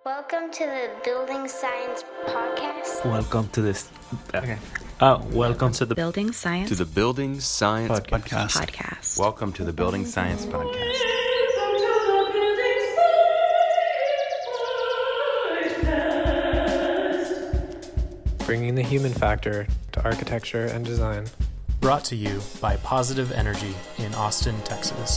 Welcome to the Building Science Podcast. Welcome to this. Okay. Welcome to the Building Science To the Building Science Podcast. Welcome to the Building Science Podcast. Bringing the human factor to architecture and design. Brought to you by Positive Energy in Austin, Texas.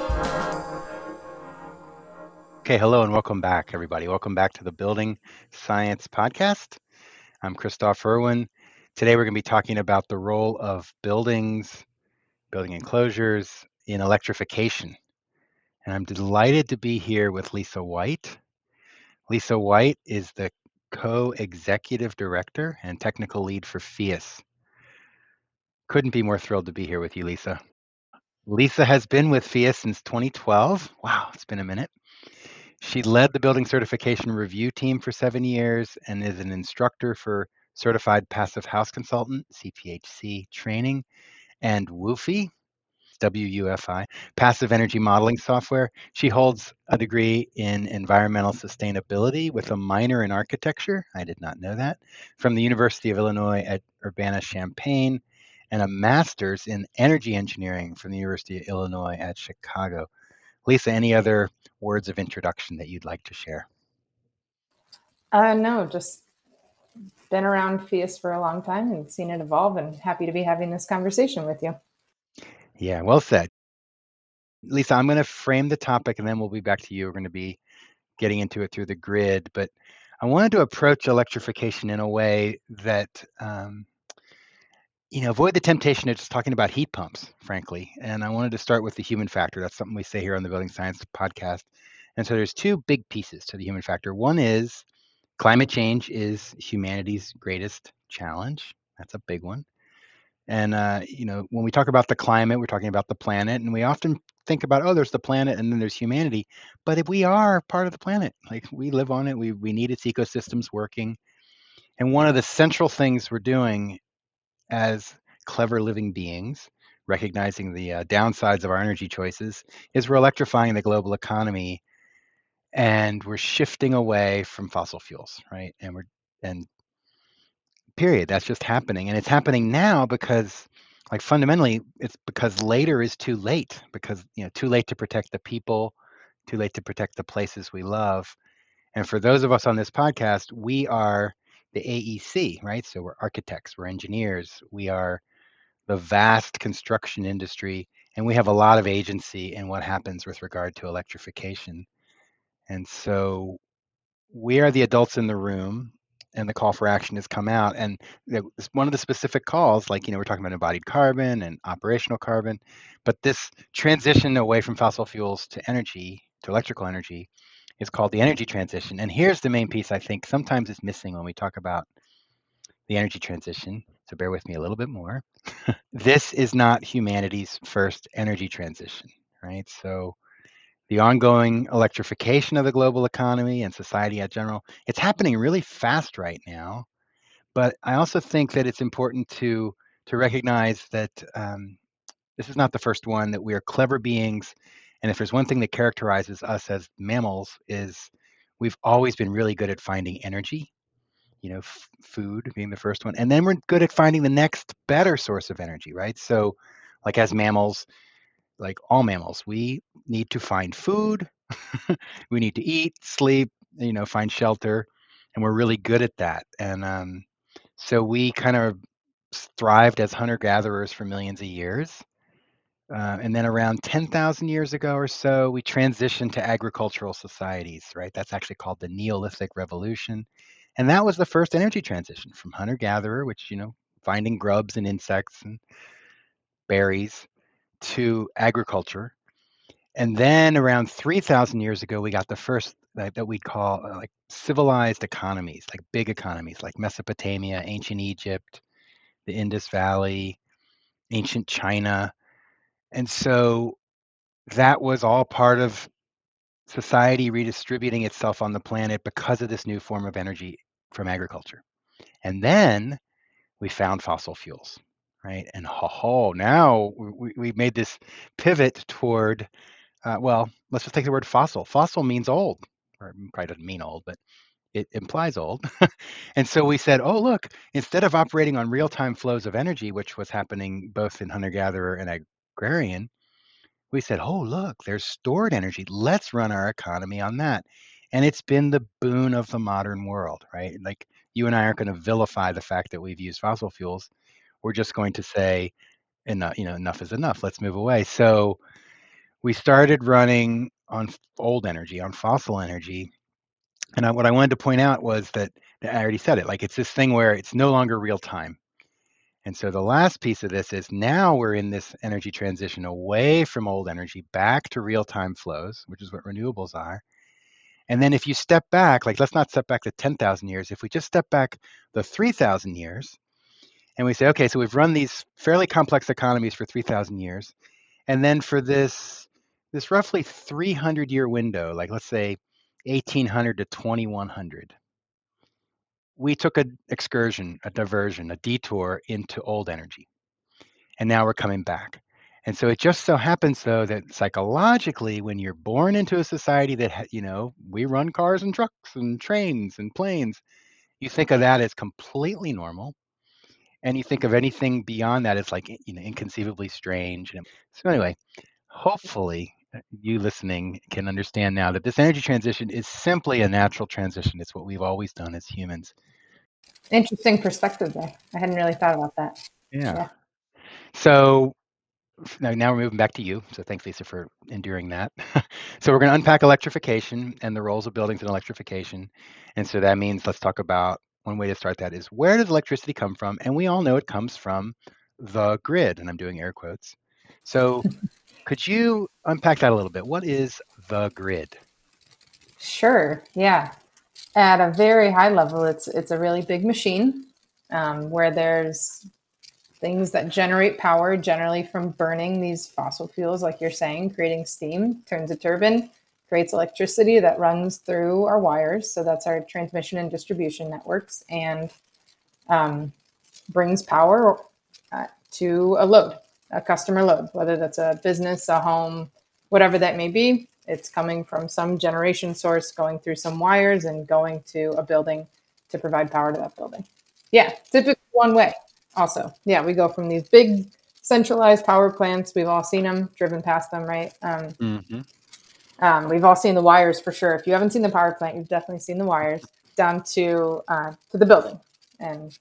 Okay, hello and welcome back, everybody. Welcome back to the Building Science Podcast. I'm Christoph Irwin. Today we're going to be talking about the role of buildings, building enclosures in electrification. And I'm delighted to be here with Lisa White. Lisa White is the co-executive director and technical lead for FIAS. Couldn't be more thrilled to be here with you, Lisa. Lisa has been with FIAS since 2012. Wow, it's been a minute. She led the building certification review team for 7 years and is an instructor for Certified Passive House Consultant, CPHC training, and WUFI, WUFI, Passive Energy Modeling Software. She holds a degree in environmental sustainability with a minor in architecture. I did not know that. From the University of Illinois at Urbana-Champaign, and a master's in energy engineering from the University of Illinois at Chicago. Lisa, any other words of introduction that you'd like to share? No, just been around FIAS for a long time and seen it evolve, and happy to be having this conversation with you. Yeah, well said. Lisa, I'm going to frame the topic and then we'll be back to you. We're going to be getting into it through the grid, but I wanted to approach electrification in a way that avoid the temptation of just talking about heat pumps, frankly. And I wanted to start with the human factor. That's something we say here on the Building Science Podcast. And so there's two big pieces to the human factor. One is climate change is humanity's greatest challenge. That's a big one. And, when we talk about the climate, we're talking about the planet. And we often think about, there's the planet and then there's humanity. But if we are part of the planet, like we live on it, we need its ecosystems working. And one of the central things we're doing as clever living beings, recognizing the downsides of our energy choices, is we're electrifying the global economy, and we're shifting away from fossil fuels, right? And period. That's just happening, and it's happening now because, fundamentally, it's because later is too late. Because too late to protect the people, too late to protect the places we love. And for those of us on this podcast, we are the AEC, right? So we're architects, we're engineers, we are the vast construction industry, and we have a lot of agency in what happens with regard to electrification. And so we are the adults in the room, and the call for action has come out. And one of the specific calls, we're talking about embodied carbon and operational carbon, but this transition away from fossil fuels to energy, to electrical energy, is called the energy transition. And here's the main piece I think sometimes is missing when we talk about the energy transition. So bear with me a little bit more. This is not humanity's first energy transition, right? So the ongoing electrification of the global economy and society in general, it's happening really fast right now. But I also think that it's important to recognize that this is not the first one, that we are clever beings. And if there's one thing that characterizes us as mammals, is we've always been really good at finding energy, food being the first one. And then we're good at finding the next better source of energy, right? So as mammals, like all mammals, we need to find food, we need to eat, sleep, find shelter, and we're really good at that. And so we kind of thrived as hunter-gatherers for millions of years. And then around 10,000 years ago or so, we transitioned to agricultural societies, right? That's actually called the Neolithic Revolution. And that was the first energy transition from hunter-gatherer, which, finding grubs and insects and berries, to agriculture. And then around 3,000 years ago, we got the first that we'd call civilized economies, like big economies, like Mesopotamia, ancient Egypt, the Indus Valley, ancient China. And so that was all part of society redistributing itself on the planet because of this new form of energy from agriculture. And then we found fossil fuels, right? And now we made this pivot toward, let's just take the word fossil. Fossil means old, or probably doesn't mean old, but it implies old. And so we said, oh, look, instead of operating on real-time flows of energy, which was happening both in hunter-gatherer and agrarian, we said, oh, look, there's stored energy. Let's run our economy on that. And it's been the boon of the modern world, right? Like, you and I aren't going to vilify the fact that we've used fossil fuels. We're just going to say, enough is enough. Let's move away. So we started running on old energy, on fossil energy. And what I wanted to point out was that I already said it, like, it's this thing where it's no longer real time. And so the last piece of this is now we're in this energy transition away from old energy back to real-time flows, which is what renewables are. And then if you step back, like, let's not step back to 10,000 years. If we just step back the 3,000 years and we say, okay, so we've run these fairly complex economies for 3,000 years. And then for this roughly 300-year window, like let's say 1800 to 2100, we took an excursion, a diversion, a detour into old energy. And now we're coming back. And so it just so happens, though, that psychologically, when you're born into a society that, we run cars and trucks and trains and planes, you think of that as completely normal. And you think of anything beyond that as like, inconceivably strange. So anyway, hopefully you listening can understand now that this energy transition is simply a natural transition. It's what we've always done as humans. Interesting perspective there. I hadn't really thought about that. Yeah. So now we're moving back to you. So thanks, Lisa, for enduring that. So we're going to unpack electrification and the roles of buildings in electrification. And so that means let's talk about, one way to start that is, where does electricity come from? And we all know it comes from the grid, and I'm doing air quotes. So could you unpack that a little bit? What is the grid? Sure. Yeah. At a very high level, it's a really big machine where there's things that generate power, generally from burning these fossil fuels, like you're saying, creating steam, turns a turbine, creates electricity that runs through our wires. So that's our transmission and distribution networks, and brings power to a load, a customer load, whether that's a business, a home, whatever that may be. It's coming from some generation source, going through some wires and going to a building to provide power to that building. Yeah, typically one way. Also, yeah, we go from these big centralized power plants. We've all seen them, driven past them, right? We've all seen the wires for sure. If you haven't seen the power plant, you've definitely seen the wires down to the building, and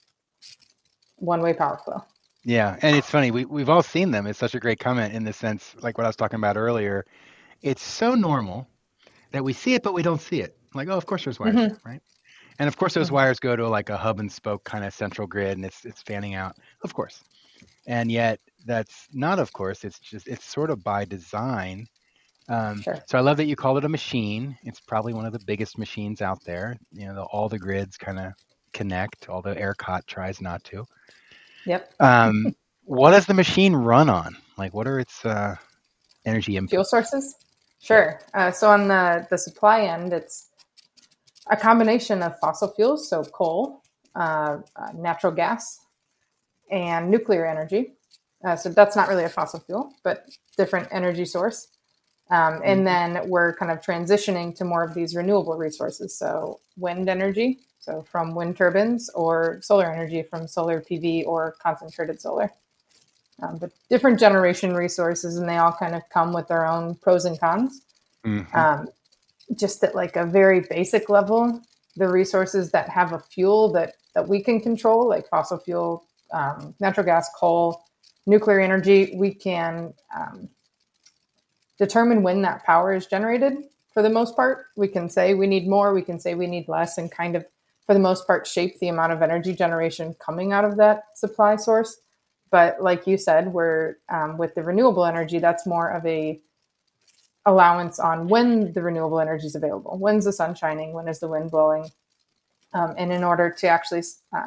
one-way power flow. Yeah, and it's funny. We've all seen them. It's such a great comment in the sense, like what I was talking about earlier. It's so normal that we see it, but we don't see it. Like, oh, of course there's wires, right? And of course those wires go to like a hub and spoke kind of central grid, and it's fanning out, of course. And yet that's not, of course. It's sort of by design. Sure. So I love that you call it a machine. It's probably one of the biggest machines out there. All the grids kind of connect, although ERCOT tries not to. Yep. What does the machine run on? Like, what are its energy inputs? Fuel sources? Sure. So on the supply end, it's a combination of fossil fuels, so coal, natural gas, and nuclear energy. So that's not really a fossil fuel, but different energy source. And then we're kind of transitioning to more of these renewable resources. So wind energy, so from wind turbines, or solar energy from solar PV or concentrated solar. But different generation resources, and they all kind of come with their own pros and cons. Just at like a very basic level, the resources that have a fuel that we can control, like fossil fuel, natural gas, coal, nuclear energy, we can determine when that power is generated. For the most part, we can say we need more, we can say we need less, and kind of, for the most part, shape the amount of energy generation coming out of that supply source. But like you said, we're with the renewable energy, that's more of a allowance on when the renewable energy is available. When's the sun shining? When is the wind blowing? And in order to actually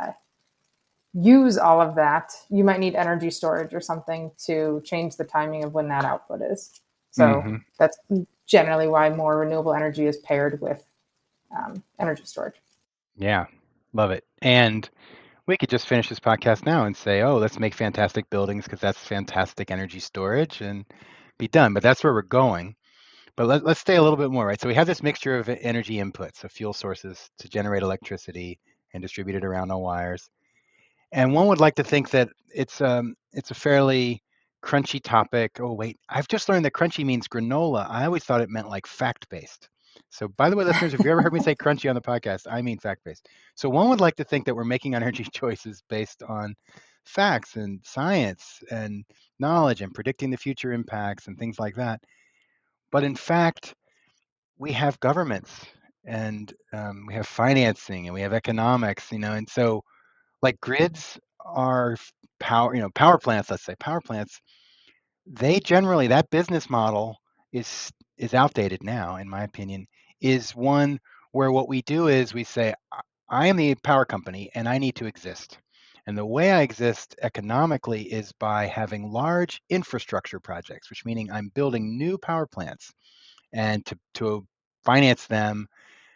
use all of that, you might need energy storage or something to change the timing of when that output is. So that's generally why more renewable energy is paired with energy storage. Yeah, love it. And we could just finish this podcast now and say, oh, let's make fantastic buildings because that's fantastic energy storage and be done. But that's where we're going. But let's stay a little bit more, right? So we have this mixture of energy inputs, so fuel sources to generate electricity and distribute it around on wires. And one would like to think that it's a fairly crunchy topic. Oh, wait, I've just learned that crunchy means granola. I always thought it meant like fact-based. So by the way, listeners, if you ever heard me say crunchy on the podcast, I mean fact-based. So one would like to think that we're making energy choices based on facts and science and knowledge and predicting the future impacts and things like that. But in fact, we have governments and we have financing and we have economics, and so like grids are power plants, let's say power plants, they generally, that business model is outdated now, in my opinion, is one where what we do is we say, I am the power company and I need to exist. And the way I exist economically is by having large infrastructure projects, which meaning I'm building new power plants. And to finance them,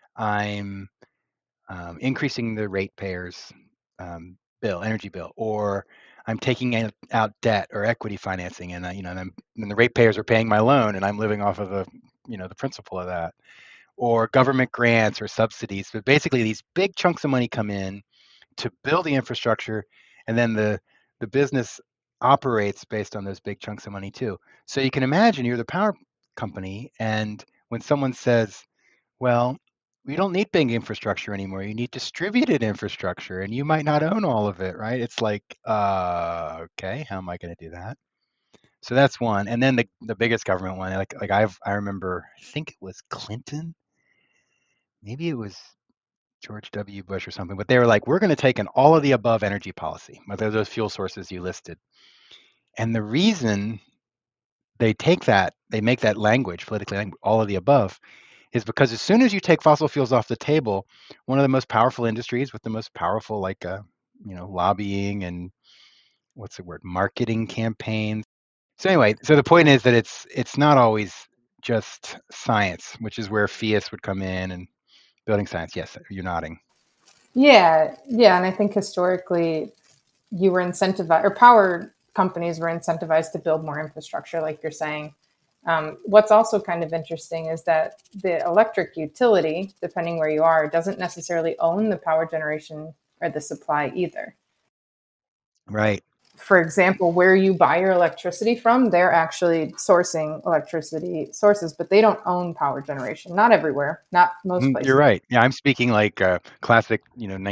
I'm increasing the ratepayers' energy bill, or I'm taking out debt or equity financing, and and the ratepayers are paying my loan, and I'm living off of the principal of that, or government grants or subsidies. But basically, these big chunks of money come in to build the infrastructure, and then the business operates based on those big chunks of money too. So you can imagine you're the power company, and when someone says, well, we don't need big infrastructure anymore, you need distributed infrastructure, and you might not own all of it, right? It's like, okay, how am I going to do that? So that's one. And then the biggest government one, like I remember, I think it was Clinton, maybe it was George W. Bush or something, but they were like, we're going to take an all of the above energy policy, whether those fuel sources you listed. And the reason they make that language, politically, all of the above, is because as soon as you take fossil fuels off the table, one of the most powerful industries with the most powerful, lobbying and marketing campaigns. So anyway, so the point is that it's not always just science, which is where FIAS would come in and building science. Yes, you're nodding. Yeah. And I think historically you were incentivized, or power companies were incentivized to build more infrastructure, like you're saying. What's also kind of interesting is that the electric utility, depending where you are, doesn't necessarily own the power generation or the supply either. Right. For example, where you buy your electricity from, they're actually sourcing electricity sources, but they don't own power generation. Not everywhere, not most places. You're right. Yeah, I'm speaking like a classic,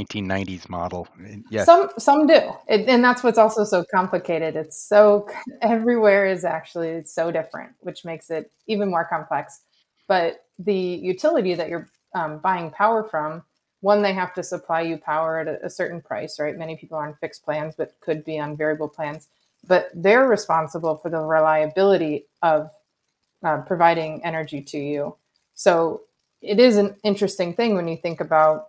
1990s model. Yes. Some do. And that's what's also so complicated. It's so, everywhere is actually so different, which makes it even more complex. But the utility that you're buying power from, one, they have to supply you power at a certain price, right? Many people are on fixed plans, but could be on variable plans. But they're responsible for the reliability of providing energy to you. So it is an interesting thing when you think about,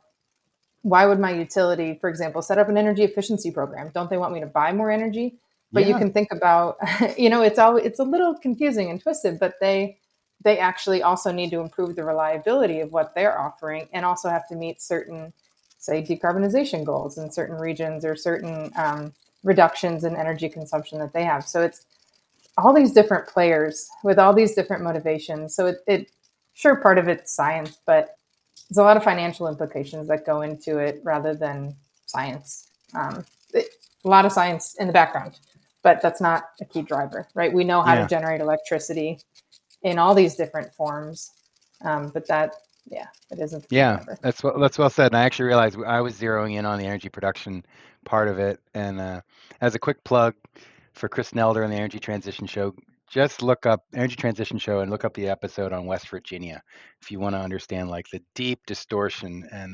why would my utility, for example, set up an energy efficiency program? Don't they want me to buy more energy? But you can think about, it's a little confusing and twisted, but they actually also need to improve the reliability of what they're offering, and also have to meet certain, say, decarbonization goals in certain regions, or certain reductions in energy consumption that they have. So it's all these different players with all these different motivations. So it sure, part of it's science, but there's a lot of financial implications that go into it rather than science. A lot of science in the background, but that's not a key driver, right? We know how to generate electricity in all these different forms, but it isn't. Yeah, that's well said. And I actually realized I was zeroing in on the energy production part of it. And as a quick plug for Chris Nelder and the Energy Transition Show, just look up Energy Transition Show and look up the episode on West Virginia if you want to understand like the deep distortion and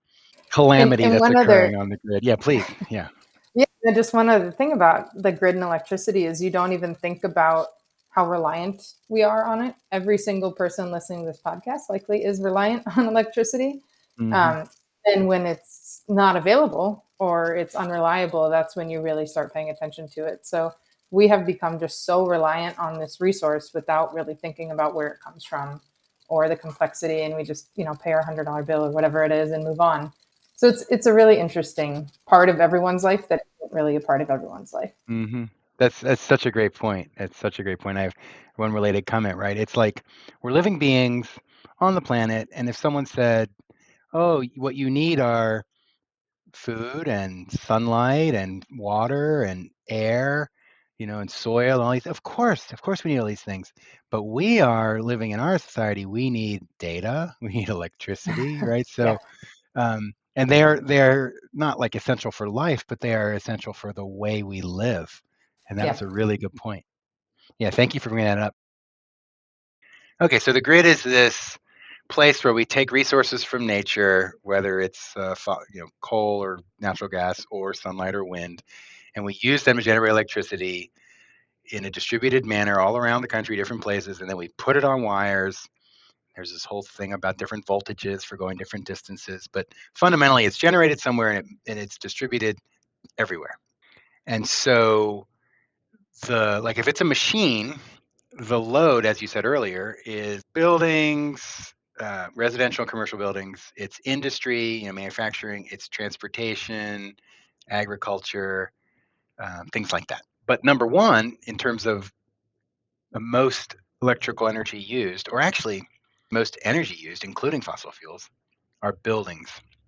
calamity that's occurring on the grid. Yeah, please. Yeah. Yeah. And just one other thing about the grid and electricity is you don't even think about how reliant we are on it. Every single person listening to this podcast likely is reliant on electricity. Mm-hmm. And when it's not available or it's unreliable, that's when you really start paying attention to it. So we have become just so reliant on this resource without really thinking about where it comes from or the complexity. And we just, pay our $100 bill or whatever it is and move on. So it's a really interesting part of everyone's life that isn't really a part of everyone's life. Mm-hmm. That's such a great point. It's such a great point. I have one related comment, right? It's like we're living beings on the planet, and if someone said, "Oh, what you need are food and sunlight and water and air, and soil, and all these," of course, we need all these things. But we are living in our society. We need data. We need electricity, right? Yeah. So, and they're not like essential for life, but they are essential for the way we live. And that Yeah. was a really good point. Yeah, thank you for bringing that up. Okay, so the grid is this place where we take resources from nature, whether it's coal or natural gas or sunlight or wind, and we use them to generate electricity in a distributed manner all around the country, different places, and then we put it on wires. There's this whole thing about different voltages for going different distances, but fundamentally it's generated somewhere and it's distributed everywhere. And so if it's a machine, the load, as you said earlier, is buildings, residential and commercial buildings, it's industry, manufacturing, it's transportation, agriculture, things like that. But number one, in terms of the most electrical energy used, or actually most energy used, including fossil fuels, are buildings.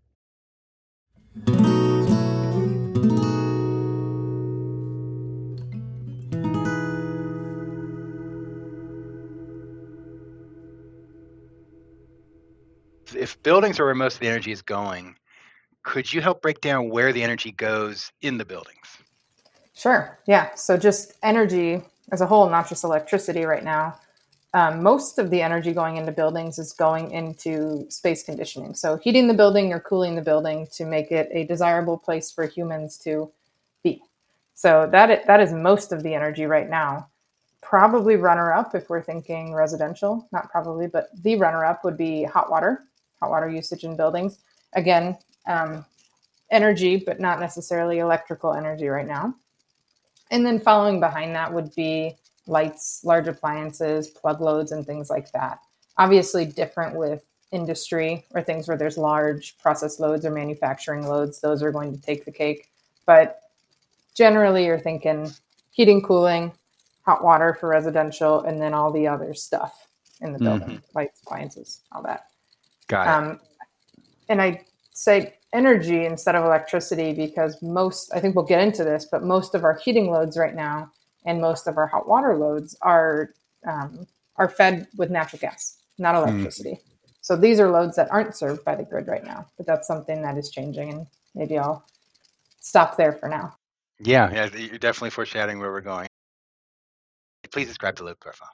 If buildings are where most of the energy is going, could you help break down where the energy goes in the buildings? Sure. Yeah. So just energy as a whole, not just electricity right now. Most of the energy going into buildings is going into space conditioning. So heating the building or cooling the building to make it a desirable place for humans to be. So that is most of the energy right now. Probably runner-up, if we're thinking residential, not probably, but the runner-up would be hot water usage in buildings. Again, energy, but not necessarily electrical energy right now. And then following behind that would be lights, large appliances, plug loads, and things like that. Obviously different with industry or things where there's large process loads or manufacturing loads. Those are going to take the cake. But generally you're thinking heating, cooling, hot water for residential, and then all the other stuff in the building, lights, appliances, all that. Got it. And I say energy instead of electricity because I think we'll get into this, but most of our heating loads right now and most of our hot water loads are fed with natural gas, not electricity. So these are loads that aren't served by the grid right now, but that's something that is changing, and maybe I'll stop there for now. Yeah, you're definitely foreshadowing where we're going. Please describe the load profile.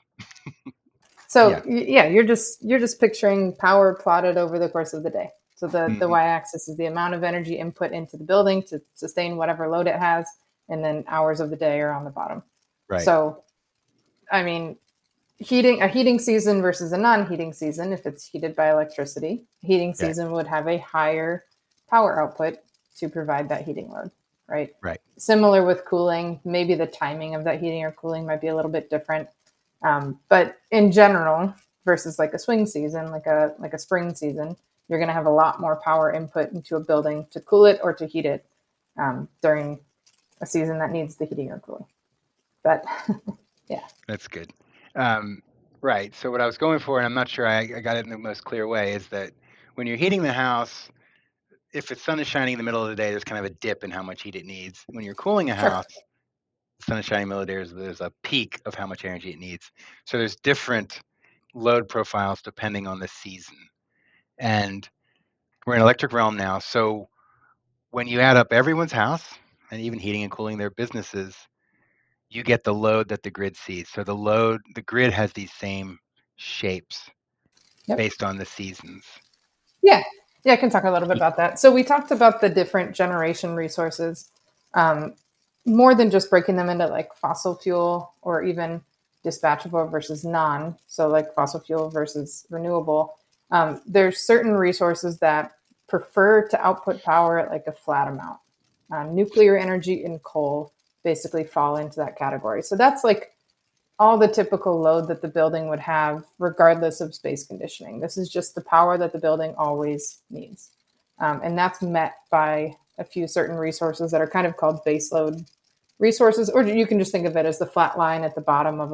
So yeah, you're just picturing power plotted over the course of the day. So the y-axis is the amount of energy input into the building to sustain whatever load it has, and then hours of the day are on the bottom. Right. So, I mean, a heating season versus a non-heating season, if it's heated by electricity, heating season would have a higher power output to provide that heating load, right? Right. Similar with cooling, maybe the timing of that heating or cooling might be a little bit different. But in general, versus like a swing season, like a spring season, you're going to have a lot more power input into a building to cool it or to heat it during a season that needs the heating or cooling. But yeah. That's good. Right. So what I was going for, and I'm not sure I got it in the most clear way, is that when you're heating the house, if the sun is shining in the middle of the day, there's kind of a dip in how much heat it needs. When you're cooling a house, the sun is shining in the middle of the day, there's a peak of how much energy it needs. So there's different load profiles depending on the season. And we're in electric realm now. So when you add up everyone's house and even heating and cooling their businesses, you get the load that the grid sees. So the grid has these same shapes based on the seasons. Yeah, I can talk a little bit about that. So we talked about the different generation resources, more than just breaking them into like fossil fuel or even dispatchable versus non. So like fossil fuel versus renewable. There's certain resources that prefer to output power at like a flat amount. Nuclear energy and coal basically fall into that category. So that's like all the typical load that the building would have regardless of space conditioning. This is just the power that the building always needs. And that's met by a few certain resources that are kind of called baseload resources, or you can just think of it as the flat line at the bottom of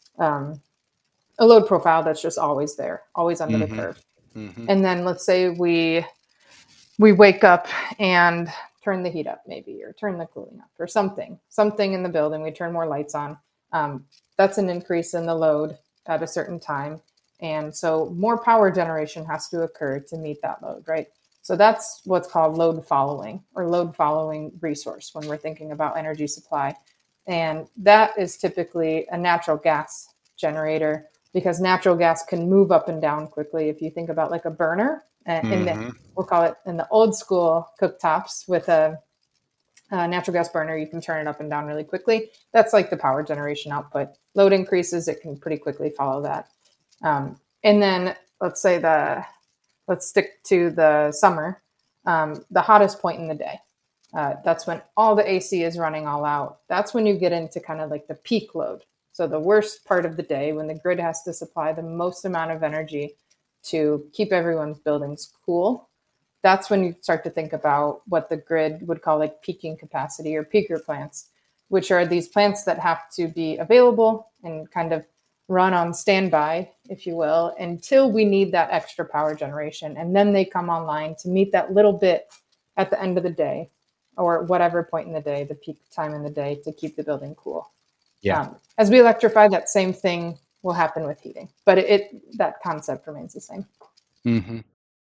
a load profile that's just always there, always under the curve. And then let's say we wake up and turn the heat up maybe, or turn the cooling up, or something in the building. We turn more lights on. That's an increase in the load at a certain time. And so more power generation has to occur to meet that load, right? So that's what's called load following, or load following resource when we're thinking about energy supply. And that is typically a natural gas generator, because natural gas can move up and down quickly. If you think about like a burner, we'll call it in the old school cooktops with a natural gas burner, you can turn it up and down really quickly. That's like the power generation output. Load increases, it can pretty quickly follow that. And then let's stick to the summer, the hottest point in the day. That's when all the AC is running all out. That's when you get into kind of like the peak load. So the worst part of the day, when the grid has to supply the most amount of energy to keep everyone's buildings cool, that's when you start to think about what the grid would call like peaking capacity, or peaker plants, which are these plants that have to be available and kind of run on standby, if you will, until we need that extra power generation. And then they come online to meet that little bit at the end of the day, or whatever point in the day, the peak time in the day, to keep the building cool. Yeah. As we electrify, that same thing will happen with heating, but that concept remains the same. Mm-hmm.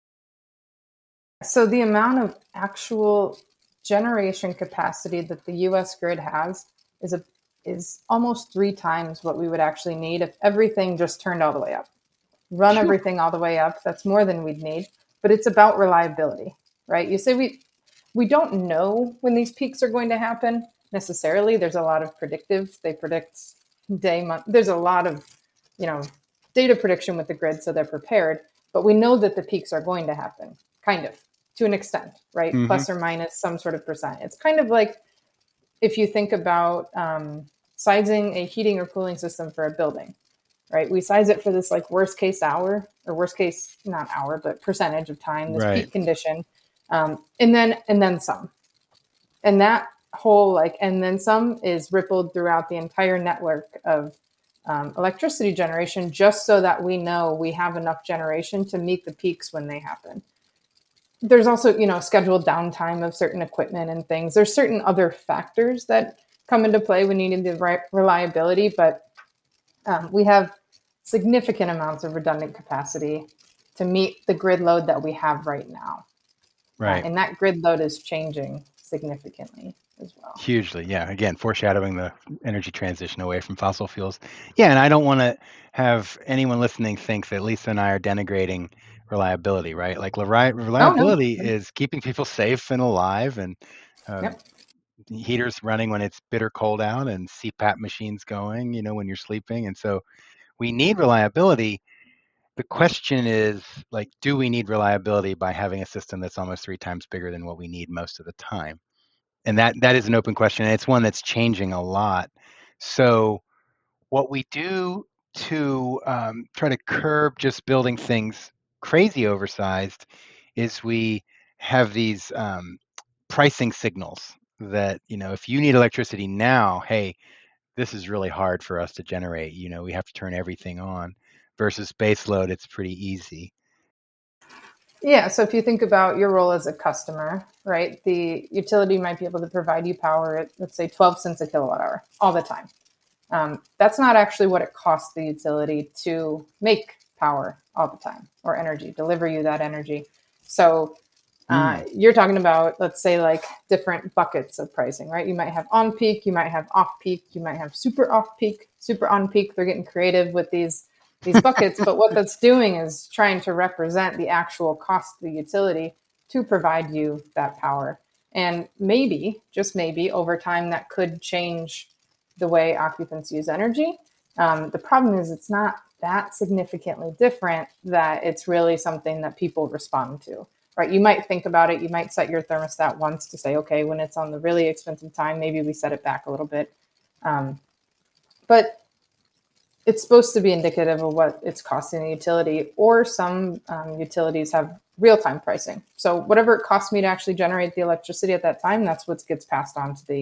So the amount of actual generation capacity that the U.S. grid has is almost 3 times what we would actually need if everything just turned all the way up. Run everything all the way up. That's more than we'd need, but it's about reliability, right? You say we don't know when these peaks are going to happen necessarily. There's a lot of predictive. They predict day, month. There's a lot of, data prediction with the grid, so they're prepared. But we know that the peaks are going to happen, kind of, to an extent, right? Plus or minus some sort of percent. It's kind of like if you think about sizing a heating or cooling system for a building, right? We size it for this like worst case hour, or worst case, not hour, but percentage of time, this peak condition, and then some. And that whole and then some is rippled throughout the entire network of electricity generation, just so that we know we have enough generation to meet the peaks when they happen. There's also, scheduled downtime of certain equipment and things. There's certain other factors that come into play when you need the right reliability, but we have significant amounts of redundant capacity to meet the grid load that we have right now. Right. And that grid load is changing significantly as well. Hugely, yeah. Again, foreshadowing the energy transition away from fossil fuels. Yeah, and I don't want to have anyone listening think that Lisa and I are denigrating reliability, right? Like reliability is keeping people safe and alive, and heaters running when it's bitter cold out, and CPAP machines going, when you're sleeping. And so we need reliability. The question is, do we need reliability by having a system that's almost 3 times bigger than what we need most of the time? And that is an open question, and it's one that's changing a lot. So what we do to try to curb just building things crazy oversized is we have these pricing signals that, if you need electricity now, hey, this is really hard for us to generate. We have to turn everything on, versus base load, it's pretty easy. Yeah, so if you think about your role as a customer, right, the utility might be able to provide you power at, let's say, 12 cents a kilowatt hour all the time. That's not actually what it costs the utility to make power all the time, or energy, deliver you that energy. So you're talking about, let's say, different buckets of pricing, right? You might have on peak, you might have off peak, you might have super off peak, super on peak. They're getting creative with these buckets, but what that's doing is trying to represent the actual cost of the utility to provide you that power. And maybe, just maybe, over time that could change the way occupants use energy. The problem is it's not that significantly different that it's really something that people respond to, right? You might think about it, you might set your thermostat once to say, okay, when it's on the really expensive time, maybe we set it back a little bit. But it's supposed to be indicative of what it's costing the utility, or some utilities have real-time pricing. So whatever it costs me to actually generate the electricity at that time, that's what gets passed on to the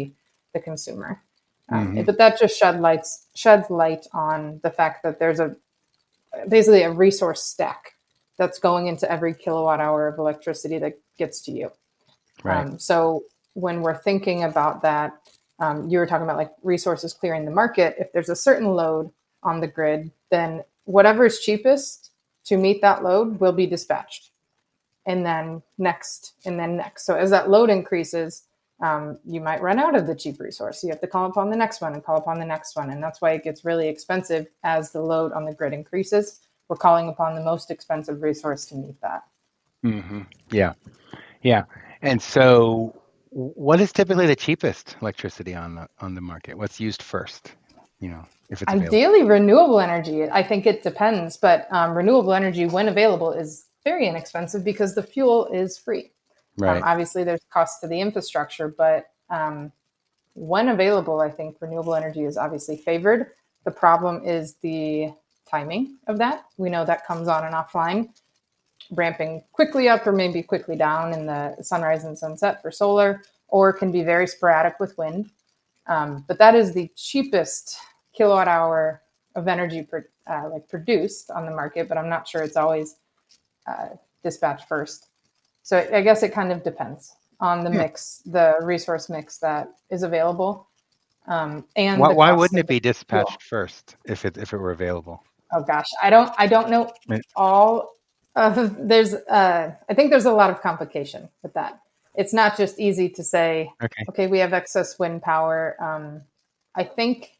the consumer. Mhm. But that just sheds light on the fact that there's basically a resource stack that's going into every kilowatt hour of electricity that gets to you. Right. So when we're thinking about that, you were talking about like resources clearing the market. If there's a certain load on the grid, then whatever is cheapest to meet that load will be dispatched. And then next, and then next. So as that load increases, you might run out of the cheap resource. You have to call upon the next one and call upon the next one. And that's why it gets really expensive as the load on the grid increases. We're calling upon the most expensive resource to meet that. Mm-hmm. Yeah. Yeah. And so what is typically the cheapest electricity on the market? What's used first, if it's available? Ideally, renewable energy. I think it depends, but renewable energy, when available, is very inexpensive because the fuel is free. Right. Obviously, there's cost to the infrastructure, but when available, I think renewable energy is obviously favored. The problem is the timing of that. We know that comes on and offline, ramping quickly up or maybe quickly down in the sunrise and sunset for solar, or can be very sporadic with wind. But that is the cheapest kilowatt hour of energy produced on the market, but I'm not sure it's always dispatched first. So I guess it kind of depends on the mix, the resource mix that is available. And why wouldn't it be dispatched first if it were available? Oh gosh, I don't know all. I think there's a lot of complication with that. It's not just easy to say, okay, we have excess wind power. I think,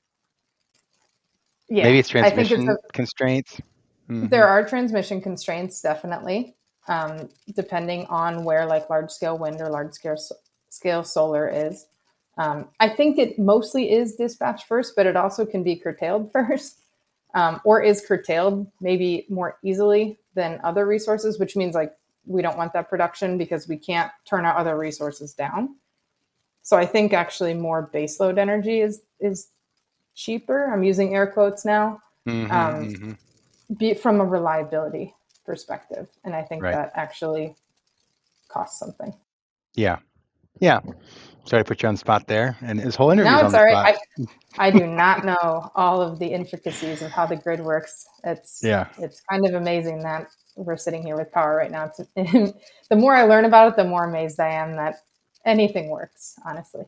maybe it's transmission constraints. Mm-hmm. There are transmission constraints, definitely, depending on where like large scale wind or large scale solar is. I think it mostly is dispatched first, but it also can be curtailed first, or is curtailed maybe more easily than other resources, which means like we don't want that production because we can't turn our other resources down. So I think actually more baseload energy is cheaper. I'm using air quotes now. Be from a reliability perspective. And I think that actually costs something. Yeah. Yeah. Sorry to put you on the spot there. And his whole interview. No, it's all right. I do not know all of the intricacies of how the grid works. It's kind of amazing that we're sitting here with power right now. The more I learn about it, the more amazed I am that anything works, honestly.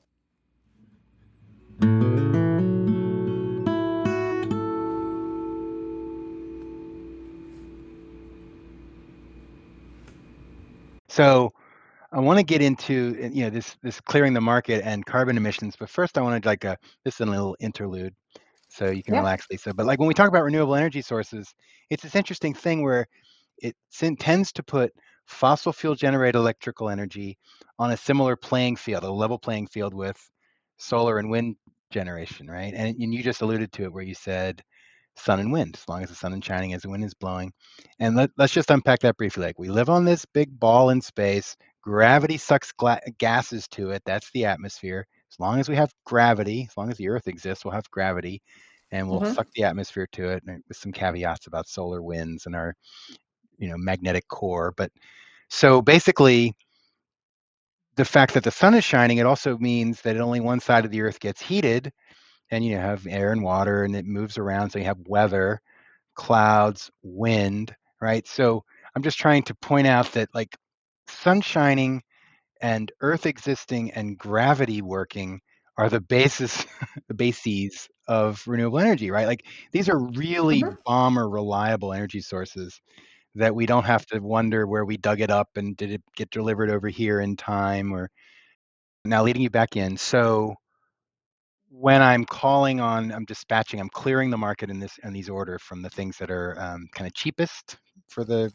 So I want to get into this clearing the market and carbon emissions, but first I wanted this is a little interlude, so you can relax, Lisa. But like when we talk about renewable energy sources, it's this interesting thing where it tends to put fossil fuel generated electrical energy on a similar playing field, a level playing field with solar and wind generation, right? And you just alluded to it where you said sun and wind, as long as the sun is shining, as the wind is blowing. And let's just unpack that briefly. Like we live on this big ball in space. Gravity sucks gases to it. That's the atmosphere. As long as we have gravity, as long as the Earth exists, we'll have gravity, and we'll suck the atmosphere to it. And with some caveats about solar winds and our, magnetic core. But so basically, the fact that the sun is shining, it also means that only one side of the Earth gets heated, and you have air and water, and it moves around. So you have weather, clouds, wind, right? So I'm just trying to point out that like sun shining and Earth existing and gravity working are the bases of renewable energy, right? Like these are really bomb or reliable energy sources that we don't have to wonder where we dug it up and did it get delivered over here in time. Or now leading you back in. So when I'm dispatching, I'm clearing the market in these order from the things that are kind of cheapest for the,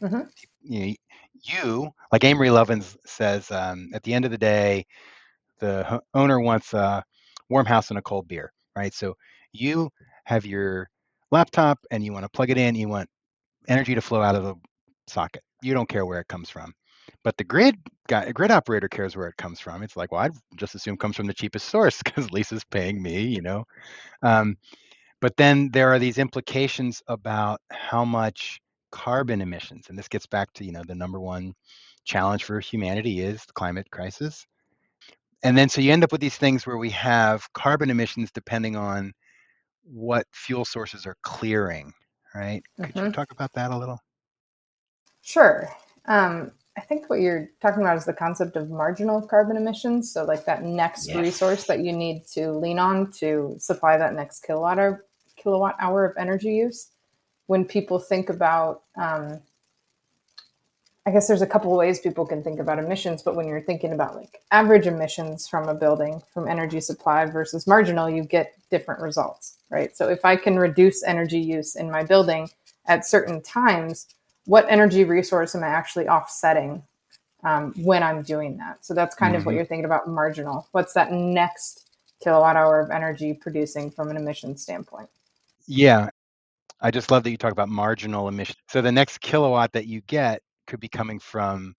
like Amory Lovins says, at the end of the day, the owner wants a warm house and a cold beer, right? So you have your laptop and you want to plug it in, you want energy to flow out of the socket. You don't care where it comes from. But the grid operator cares where it comes from. It's like, well, I'd just assume it comes from the cheapest source because Lisa's paying me, But then there are these implications about how much carbon emissions, and this gets back to, the number one challenge for humanity is the climate crisis. And then so you end up with these things where we have carbon emissions depending on what fuel sources are clearing, right? Could you talk about that a little? Sure. I think what you're talking about is the concept of marginal carbon emissions. So like that next resource that you need to lean on to supply that next kilowatt hour of energy use. When people think about, I guess there's a couple of ways people can think about emissions, but when you're thinking about like average emissions from a building from energy supply versus marginal, you get different results, right? So if I can reduce energy use in my building at certain times, what energy resource am I actually offsetting when I'm doing that? So that's kind of what you're thinking about marginal. What's that next kilowatt hour of energy producing from an emission standpoint? Yeah, I just love that you talk about marginal emission. So the next kilowatt that you get could be coming from,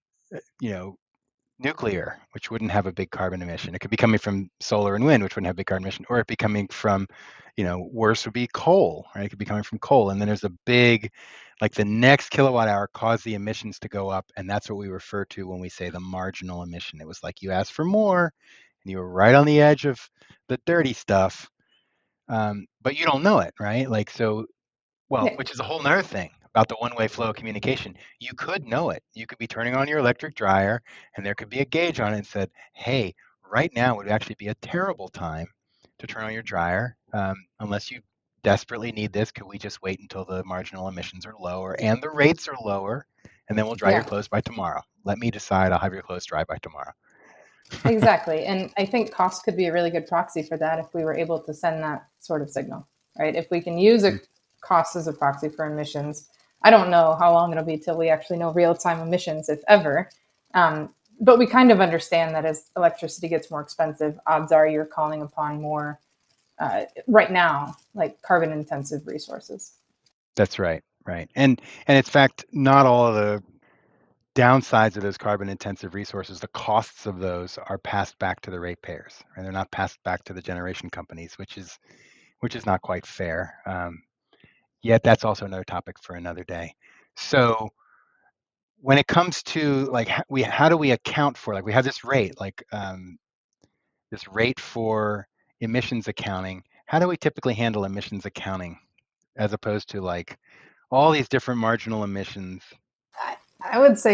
nuclear, which wouldn't have a big carbon emission. It could be coming from solar and wind, which wouldn't have a big carbon emission, or it be coming from, worse would be coal, right? It could be coming from coal. And then there's a big, like the next kilowatt hour caused the emissions to go up. And that's what we refer to when we say the marginal emission. It was like you asked for more and you were right on the edge of the dirty stuff. But you don't know it, right? Like, so, which is a whole nother thing about the one-way flow of communication. You could know it. You could be turning on your electric dryer and there could be a gauge on it and said, hey, right now would actually be a terrible time to turn on your dryer. Unless you desperately need this, could we just wait until the marginal emissions are lower and the rates are lower, and then we'll dry your clothes by tomorrow. Let me decide, I'll have your clothes dry by tomorrow. Exactly. And I think cost could be a really good proxy for that if we were able to send that sort of signal, right? If we can use a cost as a proxy for emissions, I don't know how long it'll be till we actually know real-time emissions, if ever. But we kind of understand that as electricity gets more expensive, odds are you're calling upon more, right now, like carbon-intensive resources. That's right, right. And in fact, not all of the downsides of those carbon-intensive resources, the costs of those are passed back to the ratepayers, and they're not passed back to the generation companies, which is not quite fair. Yet that's also another topic for another day. So when it comes to like how do we account for, like we have this rate, like this rate for emissions accounting. How do we typically handle emissions accounting as opposed to like all these different marginal emissions? I would say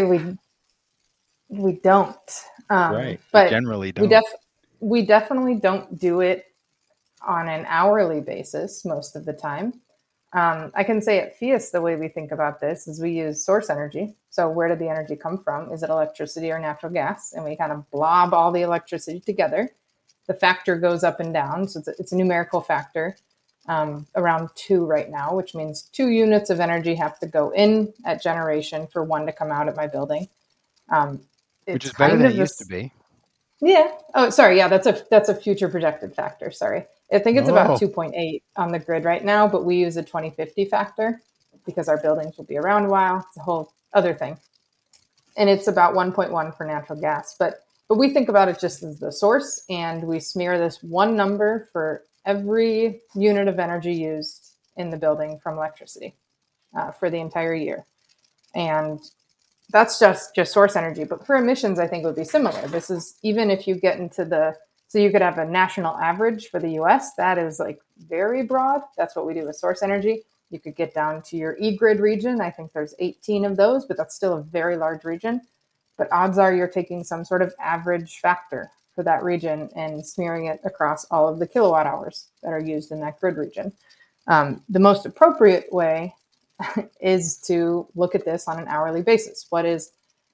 we don't. Right. But we generally don't. We definitely don't do it on an hourly basis most of the time. I can say at FIAS, the way we think about this is we use source energy. So where did the energy come from? Is it electricity or natural gas? And we kind of blob all the electricity together. The factor goes up and down. So it's a numerical factor, around 2 right now, which means 2 units of energy have to go in at generation for 1 to come out at my building. Which is better than it used to be. Yeah. Oh, sorry. Yeah, that's a future projected factor. Sorry. I think it's about 2.8 on the grid right now, but we use a 2050 factor because our buildings will be around a while. It's a whole other thing. And it's about 1.1 for natural gas. But we think about it just as the source, and we smear this one number for every unit of energy used in the building from electricity for the entire year. And that's just source energy. But for emissions, I think it would be similar. This is even if you get into so you could have a national average for the US, that is like very broad. That's what we do with source energy. You could get down to your eGrid region. I think there's 18 of those, but that's still a very large region. But odds are you're taking some sort of average factor for that region and smearing it across all of the kilowatt hours that are used in that grid region. The most appropriate way is to look at this on an hourly basis. What is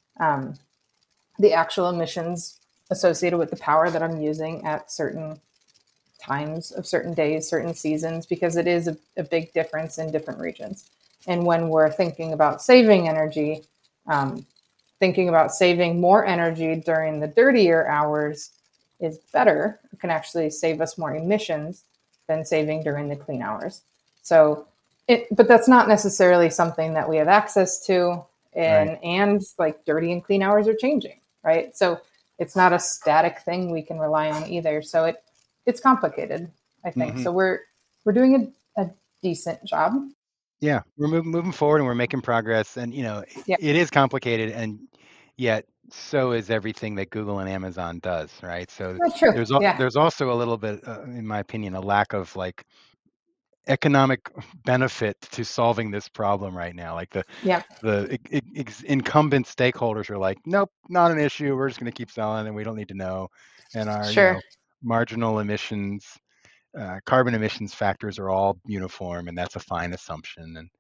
the actual emissions associated with the power that I'm using at certain times of certain days, certain seasons, because it is a big difference in different regions. And when we're thinking about saving energy, thinking about saving more energy during the dirtier hours is better. It can actually save us more emissions than saving during the clean hours. So, but that's not necessarily something that we have access to, and like dirty and clean hours are changing, right? So it's not a static thing we can rely on either. So it's complicated, I think. So we're doing a decent job. Yeah, we're moving forward and we're making progress. And it is complicated, and yet so is everything that Google and Amazon does, right? So That's true. Yeah. there's also a little bit, in my opinion, a lack of like economic benefit to solving this problem right now. Like Yeah. the incumbent stakeholders are like, nope, not an issue. We're just going to keep selling, and we don't need to know. And our Sure. marginal emissions, carbon emissions factors are all uniform, and that's a fine assumption. And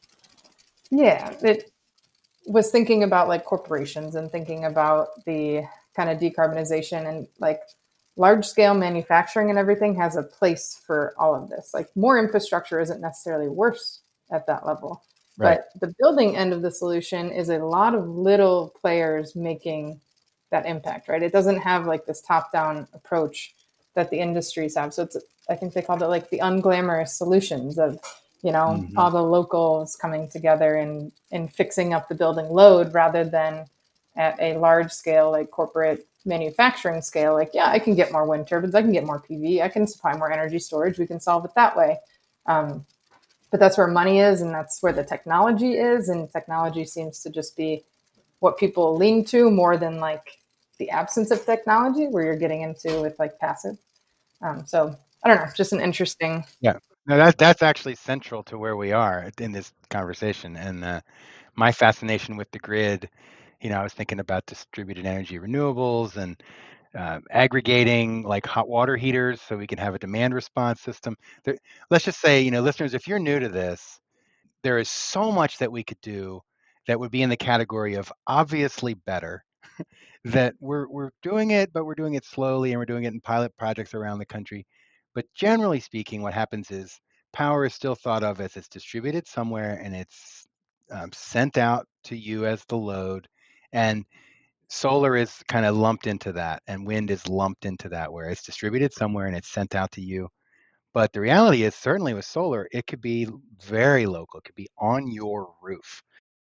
Yeah. It was thinking about like corporations and thinking about the kind of decarbonization and like large scale manufacturing and everything has a place for all of this. Like more infrastructure isn't necessarily worse at that level. right, But the building end of the solution is a lot of little players making that impact, right? It doesn't have like this top down approach that the industries have. So it's, I think they called it like the unglamorous solutions of, all the locals coming together and fixing up the building load rather than at a large scale, like corporate manufacturing scale. Like, yeah, I can get more wind turbines. I can get more PV. I can supply more energy storage. We can solve it that way. But that's where money is, and that's where the technology is. And technology seems to just be what people lean to more than like the absence of technology, where you're getting into with like passive. So I don't know, just an interesting. yeah. No, that's actually central to where we are in this conversation. And my fascination with the grid, I was thinking about distributed energy renewables and aggregating like hot water heaters so we can have a demand response system. Let's just say, listeners, if you're new to this, there is so much that we could do that would be in the category of obviously better. That we're doing it, but we're doing it slowly, and we're doing it in pilot projects around the country. But generally speaking, what happens is power is still thought of as it's distributed somewhere, and it's sent out to you as the load. And solar is kind of lumped into that, and wind is lumped into that, where it's distributed somewhere and it's sent out to you. But the reality is, certainly with solar, it could be very local. It could be on your roof.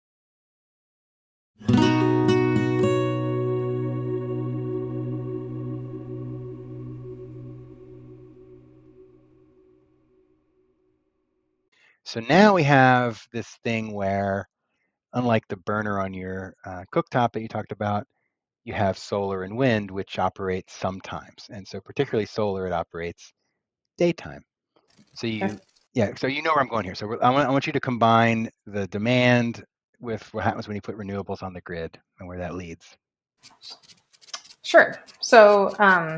So now we have this thing where, unlike the burner on your cooktop that you talked about, you have solar and wind, which operate sometimes. And so particularly solar, it operates daytime. So so you know where I'm going here. So I want you to combine the demand with what happens when you put renewables on the grid and where that leads. Sure. So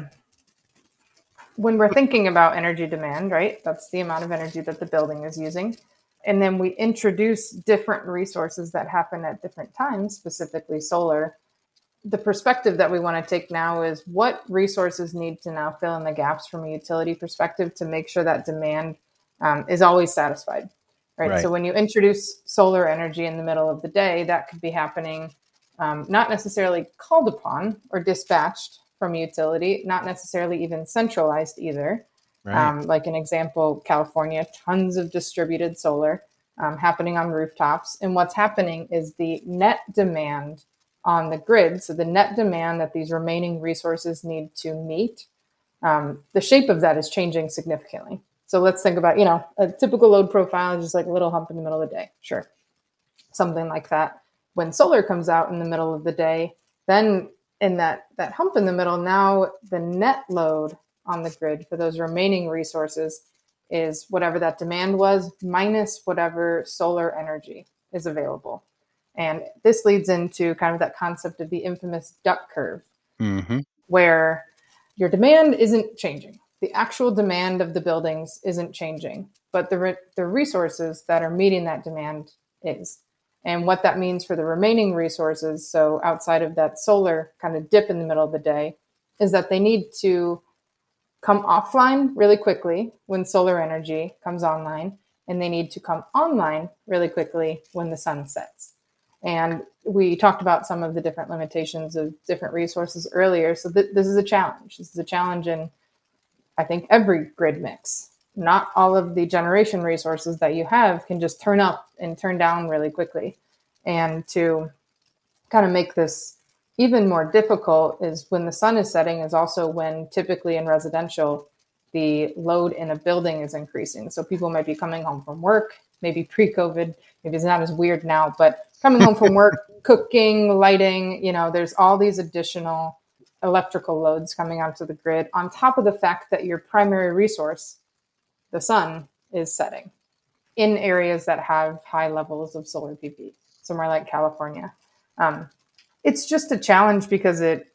when we're thinking about energy demand, right, that's the amount of energy that the building is using. And then we introduce different resources that happen at different times, specifically solar. The perspective that we want to take now is what resources need to now fill in the gaps from a utility perspective to make sure that demand is always satisfied, right? So when you introduce solar energy in the middle of the day, that could be happening not necessarily called upon or dispatched from a utility, not necessarily even centralized either. Right. Like an example, California, tons of distributed solar happening on rooftops. And what's happening is the net demand on the grid, so the net demand that these remaining resources need to meet, the shape of that is changing significantly. So let's think about, a typical load profile is just like a little hump in the middle of the day. Sure. Something like that. When solar comes out in the middle of the day, then in that hump in the middle, now the net load on the grid for those remaining resources is whatever that demand was minus whatever solar energy is available. And this leads into kind of that concept of the infamous duck curve, where your demand isn't changing. The actual demand of the buildings isn't changing, but the resources that are meeting that demand is. And what that means for the remaining resources, so outside of that solar kind of dip in the middle of the day, is that they need to come offline really quickly when solar energy comes online, and they need to come online really quickly when the sun sets. And we talked about some of the different limitations of different resources earlier. So this is a challenge. This is a challenge in, I think, every grid mix. Not all of the generation resources that you have can just turn up and turn down really quickly. And to kind of make this even more difficult is when the sun is setting is also when typically in residential, the load in a building is increasing. So people might be coming home from work, maybe pre-COVID, maybe it's not as weird now, but coming home from work, cooking, lighting, there's all these additional electrical loads coming onto the grid on top of the fact that your primary resource, the sun, is setting in areas that have high levels of solar PV, somewhere like California. It's just a challenge because it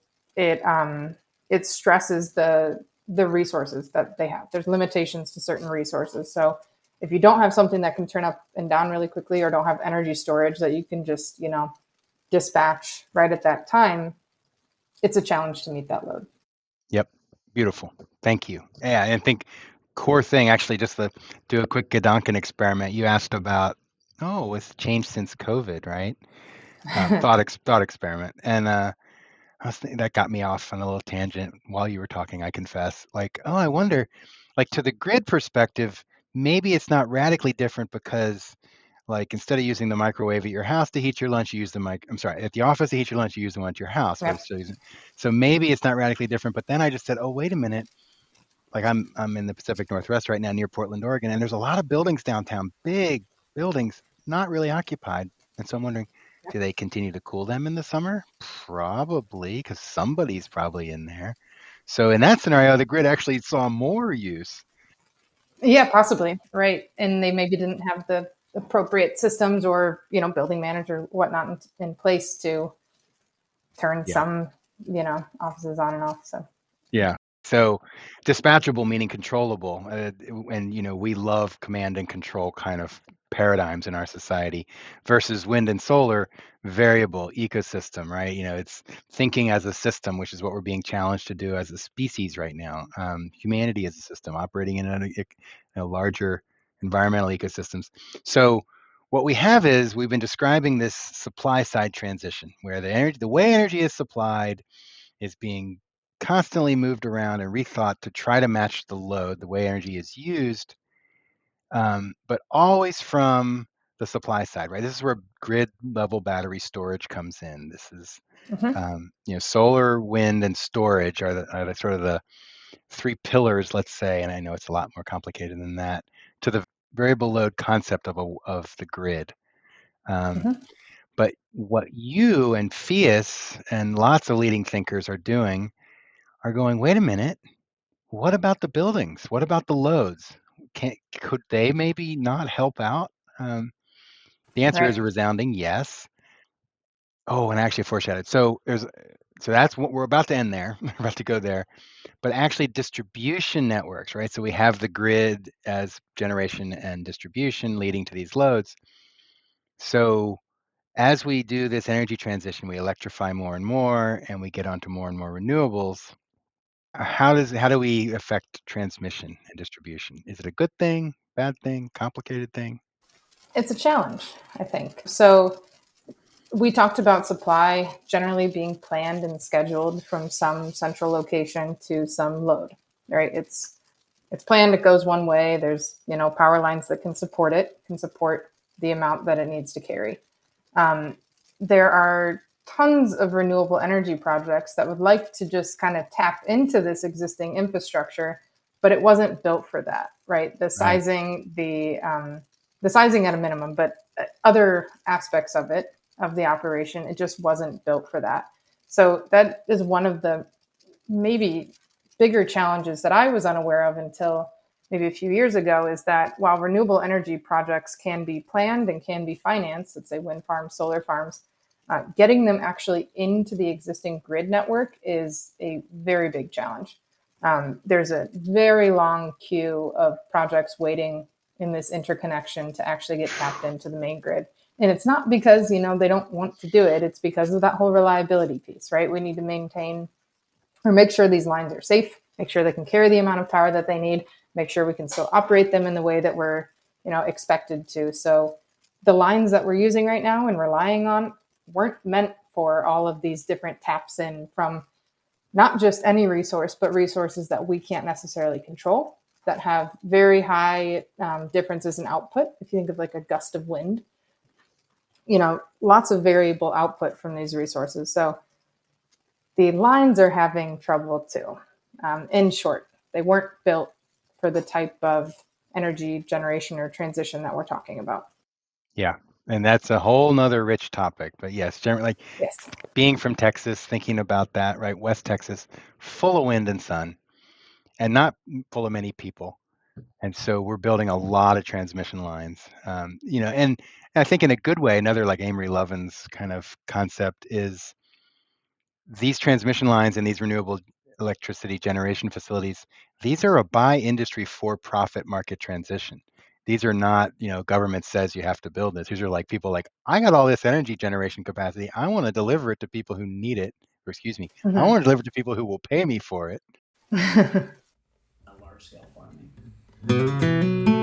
stresses the resources that they have. There's limitations to certain resources. So if you don't have something that can turn up and down really quickly, or don't have energy storage that you can just, dispatch right at that time, it's a challenge to meet that load. Yep. Beautiful. Thank you. Yeah. And I think core thing, actually, just to do a quick Gedanken experiment. You asked about, what's changed since COVID, right? Thought experiment. And I was thinking, that got me off on a little tangent while you were talking, I confess. I wonder, to the grid perspective, maybe it's not radically different because, instead of using the microwave at your house to heat your lunch, you use at the office to heat your lunch, you use the one at your house. Yep. So maybe it's not radically different. But then I just said, wait a minute. I'm in the Pacific Northwest right now near Portland, Oregon, and there's a lot of buildings downtown, big buildings, not really occupied. And so I'm wondering, do they continue to cool them in the summer? Probably, because somebody's probably in there. So in that scenario, the grid actually saw more use. Yeah, possibly. Right. And they maybe didn't have the appropriate systems or, building manager, whatnot in place to turn some, offices on and off. So, yeah. So dispatchable meaning controllable. And, we love command and control kind of paradigms in our society versus wind and solar, variable ecosystem, right? It's thinking as a system, which is what we're being challenged to do as a species right now. Humanity as a system operating in a larger environmental ecosystems. So what we have is we've been describing this supply side transition where the way energy is supplied is being constantly moved around and rethought to try to match the load, the way energy is used, but always from the supply side, right? This is where grid level battery storage comes in. This is, solar, wind, and storage are the sort of the three pillars, let's say, and I know it's a lot more complicated than that, to the variable load concept of the grid. But what you and Fias and lots of leading thinkers are doing are going, wait a minute, what about the buildings? What about the loads? Could they maybe not help out? The answer is a resounding yes. Oh, and I actually foreshadowed. So that's what we're about to end there. We're about to go there. But actually distribution networks, right? So we have the grid as generation and distribution leading to these loads. So as we do this energy transition, we electrify more and we get onto more and more renewables. How do we affect transmission and distribution? Is it a good thing, bad thing, complicated thing? It's a challenge, I think. So we talked about supply generally being planned and scheduled from some central location to some load, right? It's planned, it goes one way. There's, power lines that can support the amount that it needs to carry. There are tons of renewable energy projects that would like to just kind of tap into this existing infrastructure, but it wasn't built for that, right? The sizing, the sizing at a minimum, but other aspects of the operation, it just wasn't built for that. So that is one of the maybe bigger challenges that I was unaware of until maybe a few years ago, is that while renewable energy projects can be planned and can be financed, let's say wind farms, solar farms, getting them actually into the existing grid network is a very big challenge. There's a very long queue of projects waiting in this interconnection to actually get tapped into the main grid. And it's not because, they don't want to do it. It's because of that whole reliability piece, right? We need to maintain or make sure these lines are safe, make sure they can carry the amount of power that they need, make sure we can still operate them in the way that we're, expected to. So the lines that we're using right now and relying on weren't meant for all of these different taps in from not just any resource, but resources that we can't necessarily control, that have very high differences in output. If you think of like a gust of wind, lots of variable output from these resources. So the lines are having trouble too. In short, they weren't built for the type of energy generation or transition that we're talking about. Yeah. And that's a whole nother rich topic. But yes, generally, like Yes. being from Texas, thinking about that, right? West Texas, full of wind and sun, and not full of many people. And so we're building a lot of transmission lines, and I think in a good way, another like Amory Lovin's kind of concept is these transmission lines and these renewable electricity generation facilities, these are a by industry for-profit market transition. These are not, government says you have to build this. These are like people like, I got all this energy generation capacity. I want to deliver it to people who need it. Or excuse me, I want to deliver it to people who will pay me for it. Large scale farming.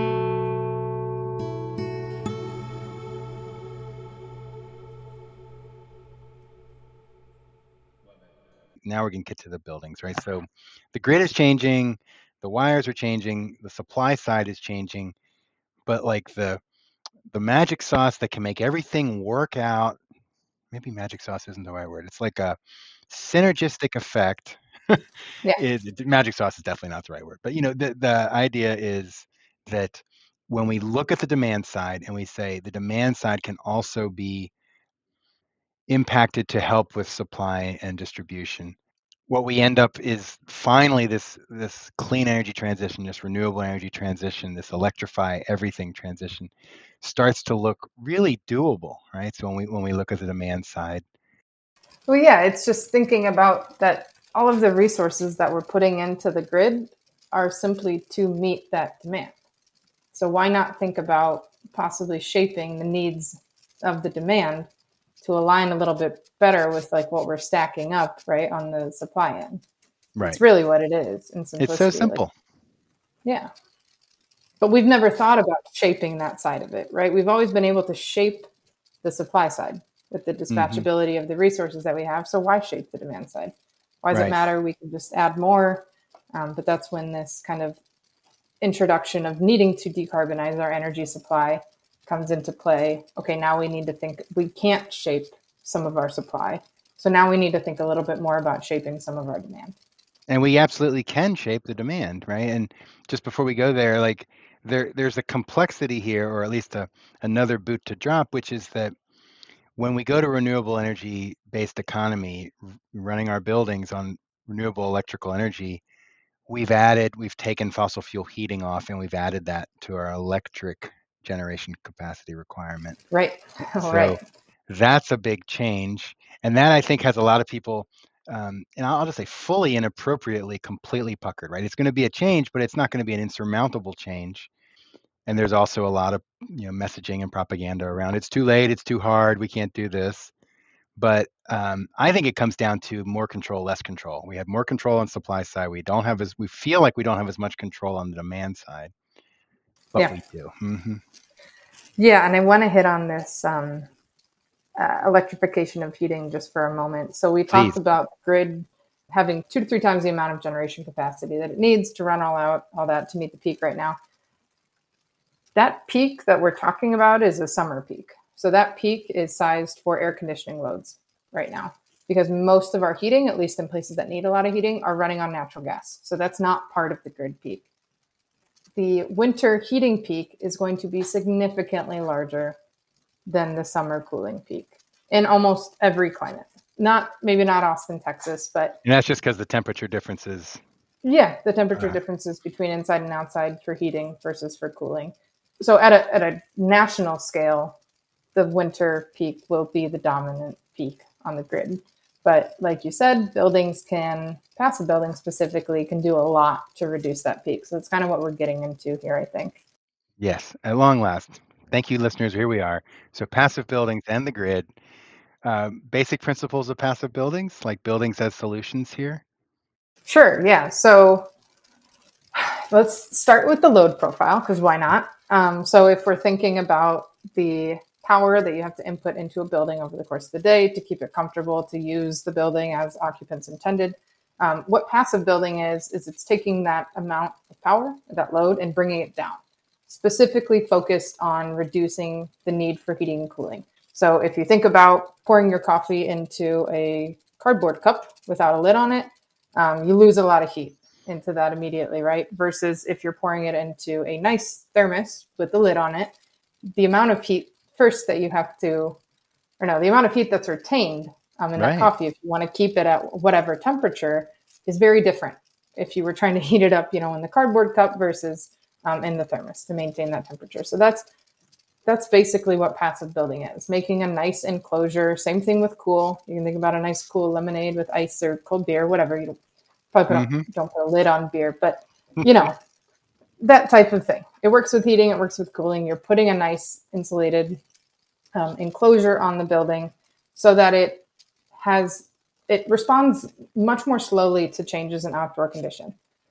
Now we're going to get to the buildings, right? So the grid is changing, the wires are changing, the supply side is changing, but like the magic sauce that can make everything work out, maybe magic sauce isn't the right word. It's like a synergistic effect. Magic sauce is definitely not the right word, but the idea is that when we look at the demand side and we say the demand side can also be impacted to help with supply and distribution, what we end up is finally this clean energy transition, this renewable energy transition, this electrify everything transition starts to look really doable, right? So when we look at the demand side. Well, yeah, it's just thinking about that all of the resources that we're putting into the grid are simply to meet that demand. So why not think about possibly shaping the needs of the demand to align a little bit better with like what we're stacking up, right, on the supply end. Right. It's really what it is in simplicity. It's so simple. Yeah. But we've never thought about shaping that side of it, right? We've always been able to shape the supply side with the dispatchability of the resources that we have. So why shape the demand side? Why does it matter? We can just add more. But that's when this kind of introduction of needing to decarbonize our energy supply comes into play. Okay, now we need to think, we can't shape some of our supply. So now we need to think a little bit more about shaping some of our demand. And we absolutely can shape the demand, right? And just before we go there, like there's a complexity here, or at least another boot to drop, which is that when we go to renewable energy based economy, running our buildings on renewable electrical energy, we've taken fossil fuel heating off and we've added that to our electric generation capacity requirement. Right. So that's a big change. And that I think has a lot of people, and I'll just say fully inappropriately, completely puckered, right? It's going to be a change, but it's not going to be an insurmountable change. And there's also a lot of messaging and propaganda around it's too late, it's too hard, we can't do this. But I think it comes down to more control, less control. We have more control on supply side. We feel like we don't have as much control on the demand side, but we do. Mm-hmm. Yeah, and I want to hit on this electrification of heating just for a moment. So we talked about grid having 2 to 3 times the amount of generation capacity that it needs to run all that to meet the peak right now. That peak that we're talking about is a summer peak. So that peak is sized for air conditioning loads right now, because most of our heating, at least in places that need a lot of heating, are running on natural gas. So that's not part of the grid peak. The winter heating peak is going to be significantly larger than the summer cooling peak in almost every climate. Maybe not Austin, Texas, but... And that's just because the temperature differences. Yeah, the temperature differences between inside and outside for heating versus for cooling. So at a national scale, the winter peak will be the dominant peak on the grid. But like you said, passive buildings specifically, can do a lot to reduce that peak. So it's kind of what we're getting into here, I think. Yes, at long last. Thank you, listeners. Here we are. So passive buildings and the grid. Basic principles of passive buildings, like buildings as solutions here. Sure, yeah. So let's start with the load profile, because why not? So if we're thinking about the power that you have to input into a building over the course of the day to keep it comfortable to use the building as occupants intended, what passive building is it's taking that amount of power, that load, and bringing it down, specifically focused on reducing the need for heating and cooling. So if you think about pouring your coffee into a cardboard cup without a lid on it, you lose a lot of heat into that immediately, right? Versus if you're pouring it into a nice thermos with the lid on it, the amount of heat first that you have to, or no, the amount of heat that's retained in that Right. coffee, if you want to keep it at whatever temperature, is very different if you were trying to heat it up, in the cardboard cup versus in the thermos to maintain that temperature. So that's basically what passive building is, making a nice enclosure. Same thing with cool. You can think about a nice cool lemonade with ice or cold beer, whatever. You probably don't put a lid on beer, but that type of thing. It works with heating, it works with cooling. You're putting a nice insulated enclosure on the building so that it responds much more slowly to changes in outdoor condition.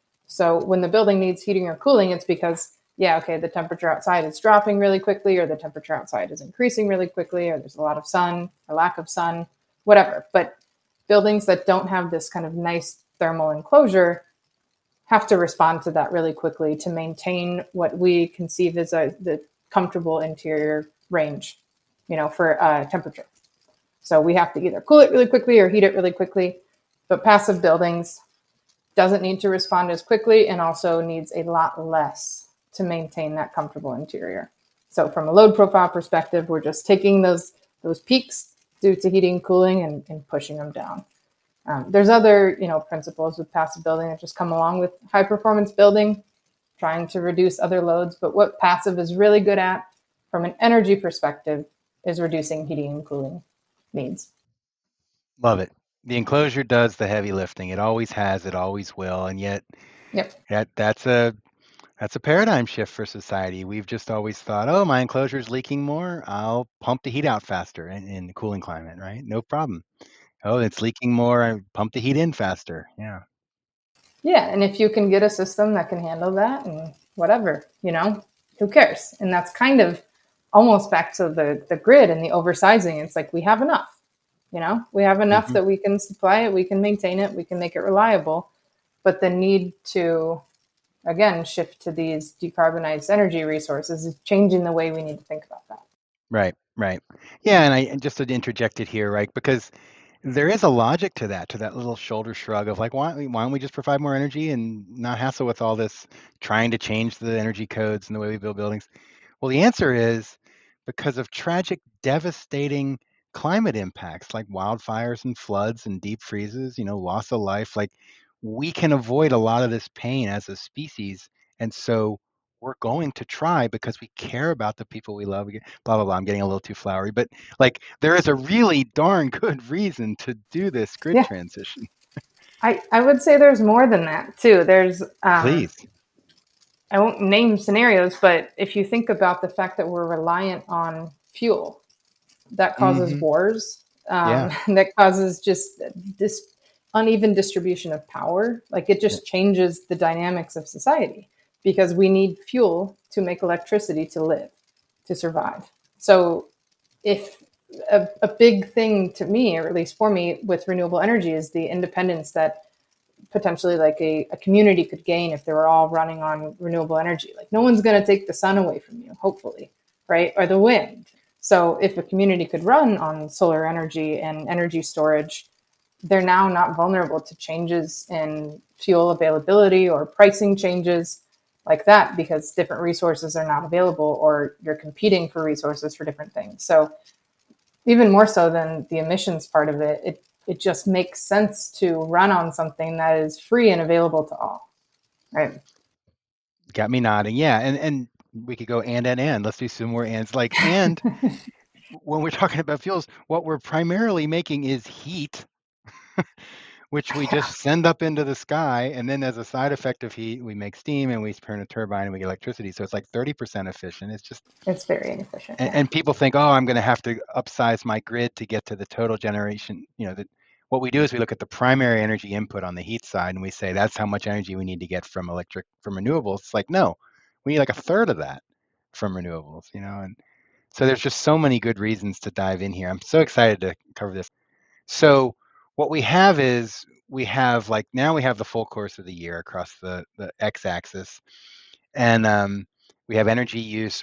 So when the building needs heating or cooling, it's because, the temperature outside is dropping really quickly, or the temperature outside is increasing really quickly, or there's a lot of sun or lack of sun, whatever. But buildings that don't have this kind of nice thermal enclosure have to respond to that really quickly to maintain what we conceive as the comfortable interior range, for temperature. So we have to either cool it really quickly or heat it really quickly. But passive buildings doesn't need to respond as quickly and also needs a lot less to maintain that comfortable interior. So from a load profile perspective, we're just taking those peaks due to heating and cooling and pushing them down. There's other, principles with passive building that just come along with high performance building, trying to reduce other loads. But what passive is really good at from an energy perspective is reducing heating and cooling needs. Love it. The enclosure does the heavy lifting. It always has, it always will. And yet that's a paradigm shift for society. We've just always thought, oh, my enclosure is leaking more, I'll pump the heat out faster in the cooling climate, right? No problem. Oh, it's leaking more, I pump the heat in faster. Yeah. Yeah, and if you can get a system that can handle that and whatever, who cares? And that's kind of almost back to the grid and the oversizing. It's like we have enough. We have enough that we can supply it, we can maintain it, we can make it reliable. But the need to, again, shift to these decarbonized energy resources is changing the way we need to think about that. Right. Yeah, and I just to interject it here, right? Because there is a logic to that little shoulder shrug of like, why don't we just provide more energy and not hassle with all this trying to change the energy codes and the way we build buildings? Well, the answer is because of tragic, devastating climate impacts like wildfires and floods and deep freezes, loss of life. Like we can avoid a lot of this pain as a species. And so we're going to try because we care about the people we love. Blah, blah, blah. I'm getting a little too flowery, but like there is a really darn good reason to do this grid transition. I would say there's more than that too. There's, Please. I won't name scenarios, but if you think about the fact that we're reliant on fuel, that causes wars, that causes just this uneven distribution of power. Like it just changes the dynamics of society because we need fuel to make electricity to live, to survive. So if a big thing to me, or at least for me, with renewable energy is the independence that potentially like a community could gain if they were all running on renewable energy. Like no one's going to take the sun away from you, hopefully, right? Or the wind. So if a community could run on solar energy and energy storage, they're now not vulnerable to changes in fuel availability or pricing changes like that because different resources are not available or you're competing for resources for different things. So even more so than the emissions part of it, it just makes sense to run on something that is free and available to all, right? Got me nodding. Yeah, and we could go and. Let's do some more ands. Like, and when we're talking about fuels, what we're primarily making is heat, which we just send up into the sky. And then as a side effect of heat, we make steam and we turn a turbine and we get electricity. So it's like 30% efficient. It's very inefficient. And people think, oh, I'm going to have to upsize my grid to get to the total generation. What we do is we look at the primary energy input on the heat side and we say that's how much energy we need to get from renewables. It's like, no, we need like a third of that from renewables, and so there's just so many good reasons to dive in here. I'm so excited to cover this. So what we have is now we have the full course of the year across the x-axis, and we have energy use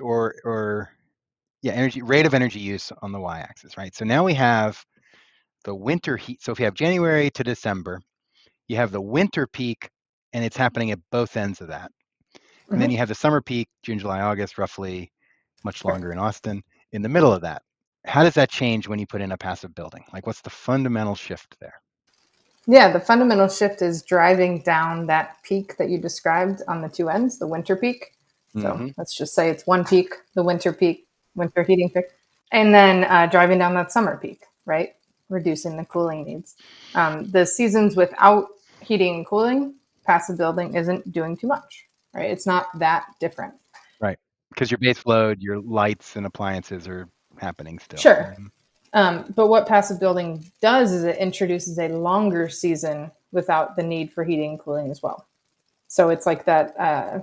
rate of energy use on the y-axis, right? So now we have the winter heat. So if you have January to December, you have the winter peak, and it's happening at both ends of that. And then you have the summer peak, June, July, August, roughly, much longer in Austin. in the middle of that. How does that change when you put in a passive building? Like, what's the fundamental shift there? Yeah, the fundamental shift is driving down that peak that you described on the two ends, the winter peak. So let's just say it's one peak, the winter peak, winter heating peak, and then driving down that summer peak, right? Reducing the cooling needs. The seasons without heating and cooling, passive building isn't doing too much, right? It's not that different. Right. Because your base load, your lights and appliances are happening still. Sure. But what passive building does is it introduces a longer season without the need for heating and cooling as well. So it's like that,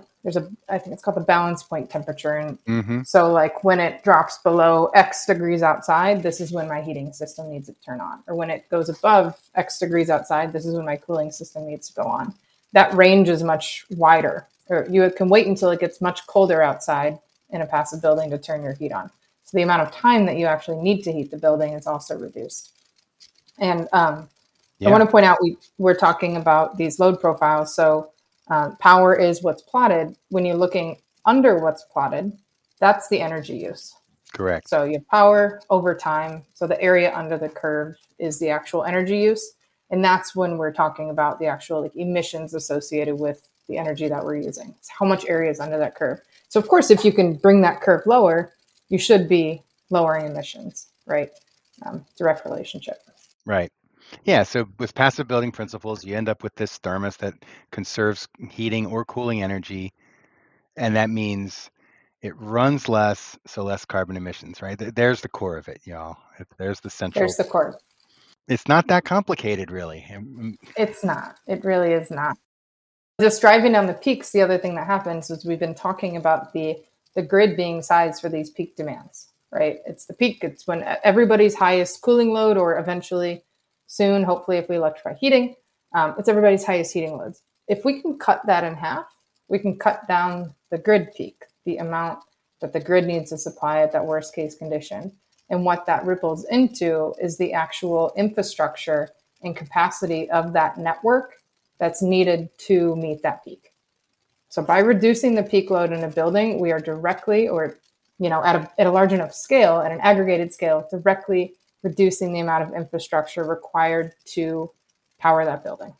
I think it's called the balance point temperature. And so like when it drops below X degrees outside, this is when my heating system needs to turn on. Or when it goes above X degrees outside, this is when my cooling system needs to go on. That range is much wider. Or you can wait until it gets much colder outside in a passive building to turn your heat on. So the amount of time that you actually need to heat the building is also reduced. And I want to point out, we're talking about these load profiles. So power is what's plotted. When you're looking under what's plotted, that's the energy use. Correct. So you have power over time. So the area under the curve is the actual energy use. And that's when we're talking about the actual like emissions associated with the energy that we're using. It's how much area is under that curve. So of course, if you can bring that curve lower, you should be lowering emissions, right? Direct relationship. Right. Yeah. So with passive building principles, you end up with this thermos that conserves heating or cooling energy. And that means it runs less, so less carbon emissions, right? There's the core of it, y'all. There's the central. There's the core. It's not that complicated, really. It's not. It really is not. Just driving down the peaks, the other thing that happens is we've been talking about the grid being sized for these peak demands, right? It's the peak. It's when everybody's highest cooling load, or eventually soon, hopefully, if we electrify heating, it's everybody's highest heating loads. If we can cut that in half, we can cut down the grid peak, the amount that the grid needs to supply at that worst case condition. And what that ripples into is the actual infrastructure and capacity of that network that's needed to meet that peak. So by reducing the peak load in a building, we are directly, or at a large enough scale, at an aggregated scale, directly reducing the amount of infrastructure required to power that building.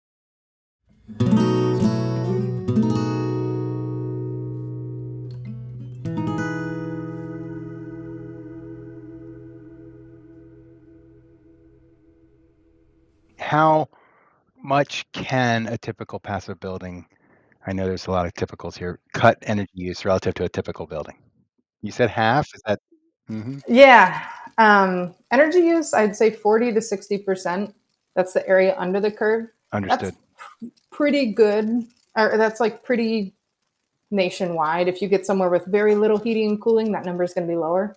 How much can a typical passive building, I know there's a lot of typicals here, cut energy use relative to a typical building? You said half? Is that? Yeah. Energy use, I'd say 40 to 60%. That's the area under the curve. Understood. That's pretty good. Or that's like pretty nationwide. If you get somewhere with very little heating and cooling, that number is going to be lower.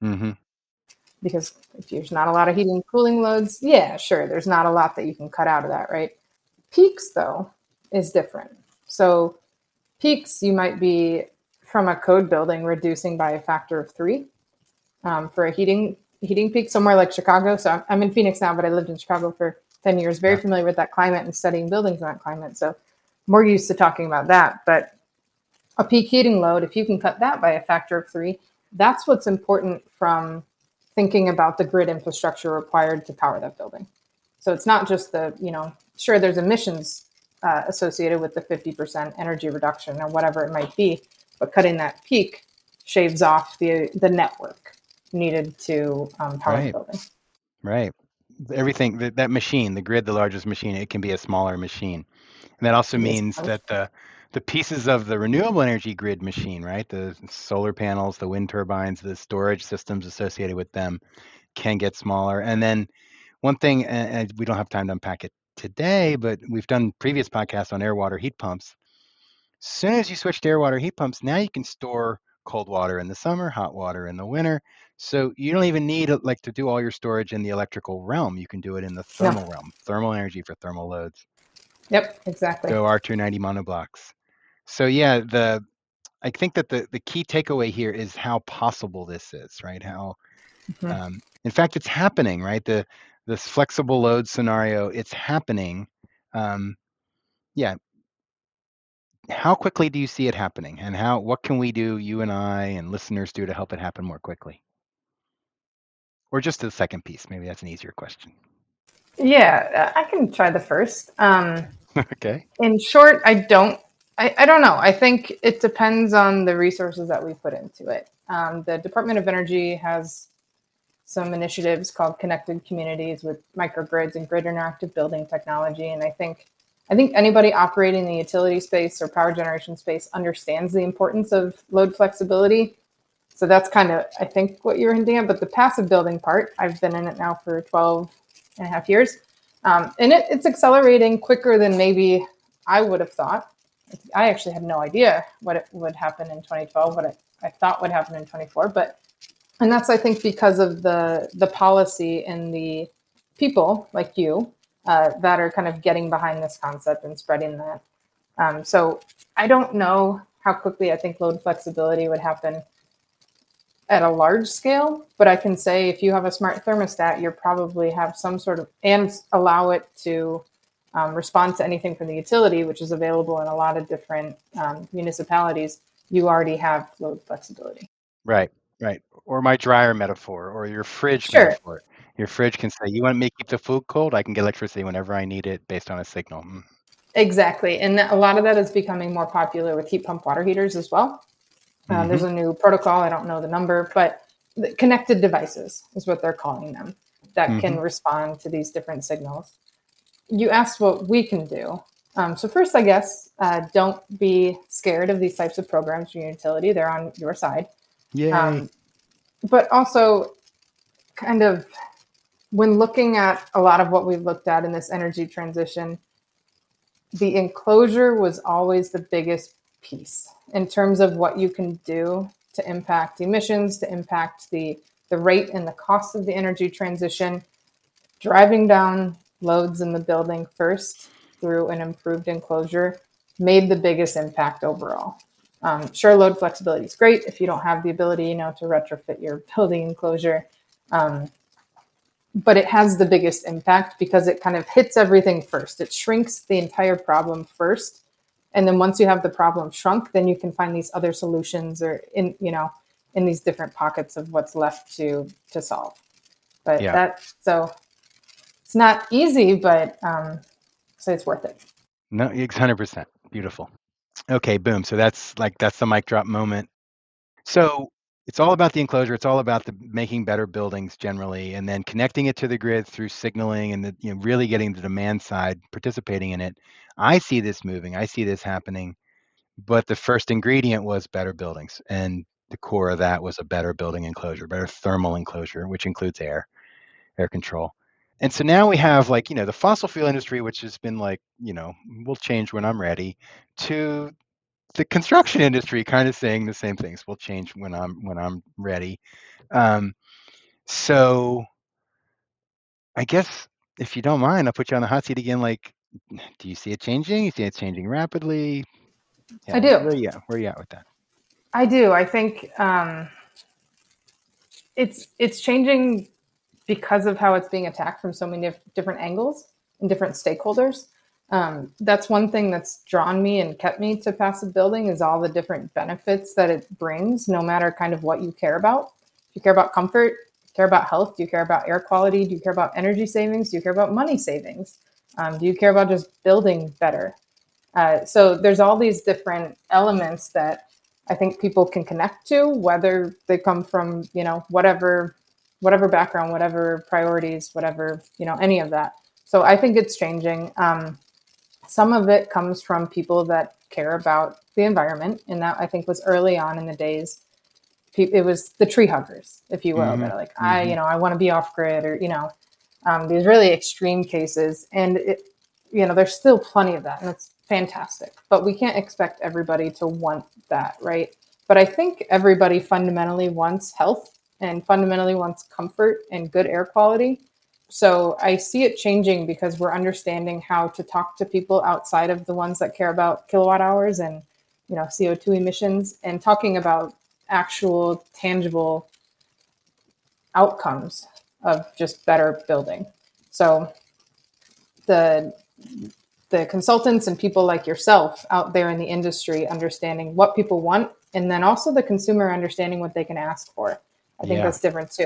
Because if there's not a lot of heating and cooling loads, yeah, sure, there's not a lot that you can cut out of that, right? Peaks, though, is different. So peaks, you might be, from a code building, reducing by a factor of 3 for a heating peak, somewhere like Chicago. So I'm in Phoenix now, but I lived in Chicago for 10 years, very familiar with that climate and studying buildings in that climate. So more used to talking about that. But a peak heating load, if you can cut that by a factor of 3, that's what's important from thinking about the grid infrastructure required to power that building. So it's not just sure, there's emissions associated with the 50% energy reduction or whatever it might be, but cutting that peak shaves off the network needed to power the building. Right. Everything, that machine, the grid, the largest machine, it can be a smaller machine. And that also means that the pieces of the renewable energy grid machine, right, the solar panels, the wind turbines, the storage systems associated with them can get smaller. And then one thing, and we don't have time to unpack it today, but we've done previous podcasts on air water heat pumps. As soon as you switch to air water heat pumps, now you can store cold water in the summer, hot water in the winter. So you don't even need to do all your storage in the electrical realm. You can do it in the thermal realm, thermal energy for thermal loads. Yep, exactly. Go R290 monoblocks. So yeah, I think that the key takeaway here is how possible this is, right? How, in fact, it's happening, right? This flexible load scenario, it's happening. How quickly do you see it happening, and what can we do, you and I and listeners do, to help it happen more quickly? Or just the second piece? Maybe that's an easier question. Yeah, I can try the first. Okay. In short, I don't know. I think it depends on the resources that we put into it. The Department of Energy has some initiatives called Connected Communities with microgrids and grid interactive building technology. And I think anybody operating in the utility space or power generation space understands the importance of load flexibility. So that's kind of, I think, what you're hinting at. But the passive building part, I've been in it now for 12 and a half years. And it's accelerating quicker than maybe I would have thought. I actually had no idea what would happen in 2012, what I thought would happen in 24. And that's, I think, because of the policy and the people like you that are kind of getting behind this concept and spreading that. So I don't know how quickly I think load flexibility would happen at a large scale, but I can say if you have a smart thermostat, you probably have some sort of, and allow it to respond to anything from the utility, which is available in a lot of different municipalities, you already have load flexibility. Right. Or my dryer metaphor, or your fridge Sure. metaphor. Your fridge can say, you want me to keep the food cold? I can get electricity whenever I need it based on a signal. Exactly. And a lot of that is becoming more popular with heat pump water heaters as well. There's a new protocol, I don't know the number, but the connected devices is what they're calling them, that can respond to these different signals. You asked what we can do. So first, I guess, don't be scared of these types of programs from your utility. They're on your side. Yay. But also, kind of, when looking at a lot of what we've looked at in this energy transition, the enclosure was always the biggest piece in terms of what you can do to impact emissions, to impact the rate and the cost of the energy transition. Driving down loads in the building first through an improved enclosure made the biggest impact overall. Sure, load flexibility is great if you don't have the ability, to retrofit your building enclosure. But it has the biggest impact because it kind of hits everything first. It shrinks the entire problem first. And then once you have the problem shrunk, then you can find these other solutions or in these different pockets of what's left to solve. But so it's not easy, but so it's worth it. No, 100%. Beautiful. Okay, boom. So that's the mic drop moment. So it's all about the enclosure. It's all about the making better buildings generally, and then connecting it to the grid through signaling and really getting the demand side participating in it. I see this moving. I see this happening. But the first ingredient was better buildings, and the core of that was a better building enclosure, better thermal enclosure, which includes air control. And so now we have the fossil fuel industry, which has been we'll change when I'm ready, to the construction industry kind of saying the same things. We'll change when I'm ready. So I guess if you don't mind, I'll put you on the hot seat again. Do you see it changing? You see it changing rapidly? Yeah, I do. Where are you at with that? I do. I think it's changing because of how it's being attacked from so many different angles and different stakeholders. That's one thing that's drawn me and kept me to passive building is all the different benefits that it brings, no matter kind of what you care about. If you care about comfort, do you care about health, do you care about air quality, do you care about energy savings, do you care about money savings? Do you care about just building better? So there's all these different elements that I think people can connect to, whether they come from, whatever background, whatever priorities, whatever, any of that. So I think it's changing. Some of it comes from people that care about the environment. And that I think was early on in the days. It was the tree huggers, if you will, that are like, I want to be off grid or, these really extreme cases. And there's still plenty of that. And it's fantastic, but we can't expect everybody to want that, right? But I think everybody fundamentally wants health and fundamentally wants comfort and good air quality. So I see it changing because we're understanding how to talk to people outside of the ones that care about kilowatt hours and CO2 emissions, and talking about actual tangible outcomes of just better building. So the consultants and people like yourself out there in the industry understanding what people want, and then also the consumer understanding what they can ask for. I think that's different too.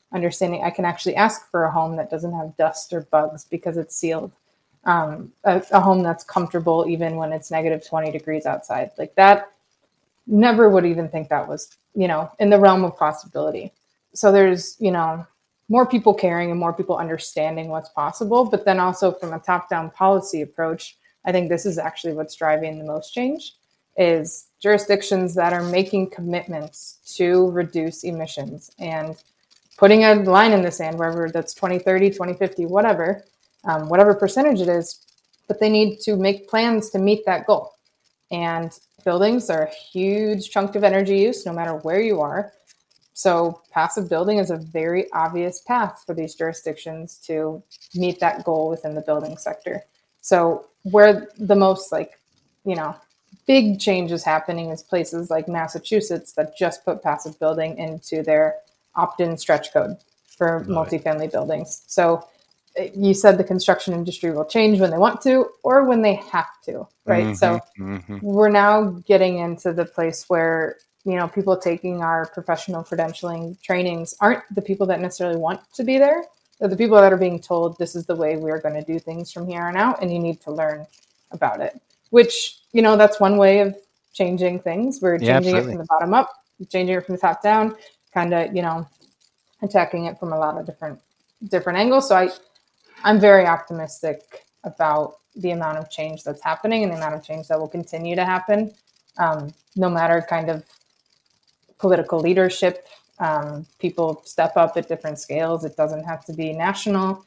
understanding I can actually ask for a home that doesn't have dust or bugs because it's sealed. A home that's comfortable even when it's negative 20 degrees outside. Like that, never would even think that was, in the realm of possibility. So there's, more people caring and more people understanding what's possible. But then also from a top-down policy approach, I think this is actually what's driving the most change is jurisdictions that are making commitments to reduce emissions and putting a line in the sand, wherever that's 2030, 2050, whatever percentage it is, but they need to make plans to meet that goal. And buildings are a huge chunk of energy use, no matter where you are. So passive building is a very obvious path for these jurisdictions to meet that goal within the building sector. So where the most big change is happening is places like Massachusetts that just put passive building into their opt-in stretch code for multifamily buildings. So you said the construction industry will change when they want to or when they have to, right? So we're now getting into the place where, people taking our professional credentialing trainings aren't the people that necessarily want to be there. They're the people that are being told this is the way we're going to do things from here on out, and you need to learn about it, which, that's one way of changing things. We're changing it from the bottom up, changing it from the top down, kind of, attacking it from a lot of different angles. So I'm very optimistic about the amount of change that's happening and the amount of change that will continue to happen, no matter kind of political leadership. People step up at different scales. It doesn't have to be national.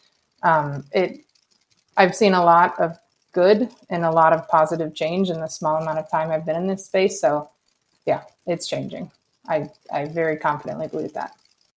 I've seen a lot of good and a lot of positive change in the small amount of time I've been in this space. So yeah, it's changing. I very confidently believe that.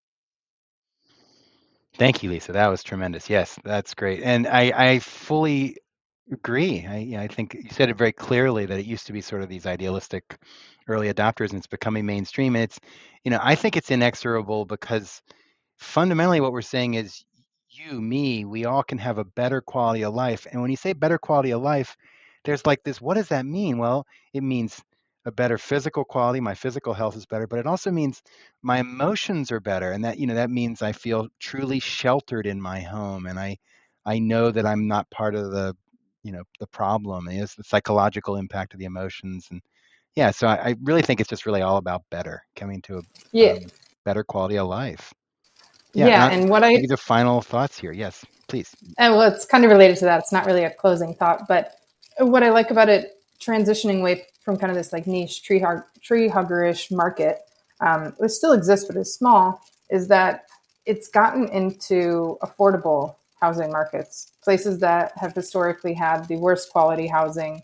Thank you, Lisa. That was tremendous. Yes, that's great. And I fully agree. I think you said it very clearly that it used to be sort of these idealistic early adopters, and it's becoming mainstream. And it's, I think it's inexorable because fundamentally what we're saying is you, me, we all can have a better quality of life. And when you say better quality of life, there's like this, what does that mean? Well, it means a better physical quality. My physical health is better, but it also means my emotions are better. And that, that means I feel truly sheltered in my home. And I know that I'm not part of the problem. And it's the psychological impact of the emotions. And yeah, so I really think it's just really all about better, coming to a better quality of life. Yeah, and what maybe the final thoughts here. Yes, please. And well, it's kind of related to that. It's not really a closing thought, but what I like about it transitioning away from kind of this like niche tree huggerish market, it still exists, but it's small, is that it's gotten into affordable housing markets, places that have historically had the worst quality housing,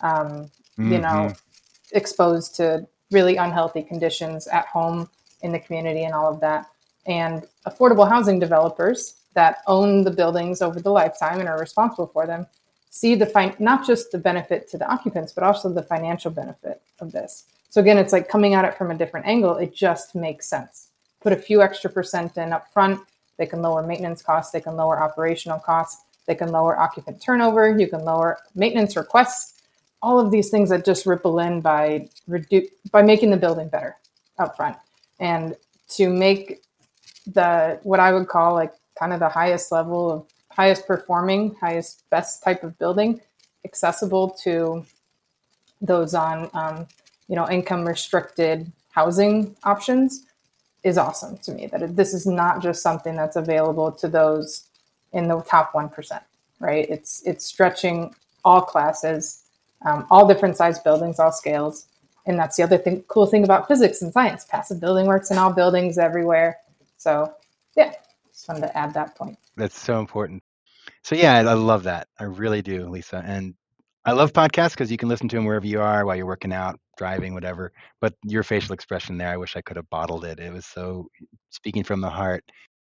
exposed to really unhealthy conditions at home, in the community, and all of that. And affordable housing developers that own the buildings over the lifetime and are responsible for them see not just the benefit to the occupants, but also the financial benefit of this. So again, it's like coming at it from a different angle. It just makes sense. Put a few extra % in up front. They can lower maintenance costs. They can lower operational costs. They can lower occupant turnover. You can lower maintenance requests. All of these things that just ripple in by making the building better up front. And to make what I would call like kind of the highest level of highest performing, highest, best type of building accessible to those on, income restricted housing options is awesome to me. That this is not just something that's available to those in the top 1%, right? It's stretching all classes, all different size buildings, all scales. And that's the other cool thing about physics and science. Passive building works in all buildings everywhere. So yeah, just wanted to add that point. That's so important. So yeah, I love that. I really do, Lisa. And I love podcasts because you can listen to them wherever you are, while you're working out, driving, whatever. But your facial expression there, I wish I could have bottled it. It was so speaking from the heart.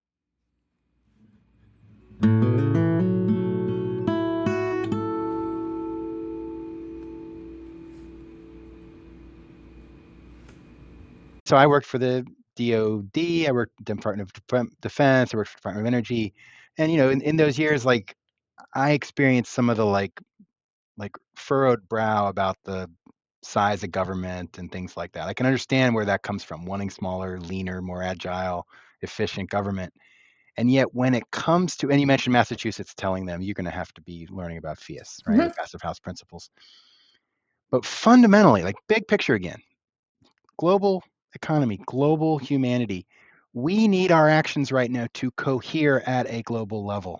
So I worked for the DOD, I worked for the Department of Defense, I worked for the Department of Energy. And, in those years, like I experienced some of the like furrowed brow about the size of government and things like that. I can understand where that comes from, wanting smaller, leaner, more agile, efficient government. And yet when it comes to, and you mentioned Massachusetts telling them you're going to have to be learning about FIAS, right? Mhm. Passive House principles. But fundamentally, like big picture again, global economy, global humanity, we need our actions right now to cohere at a global level.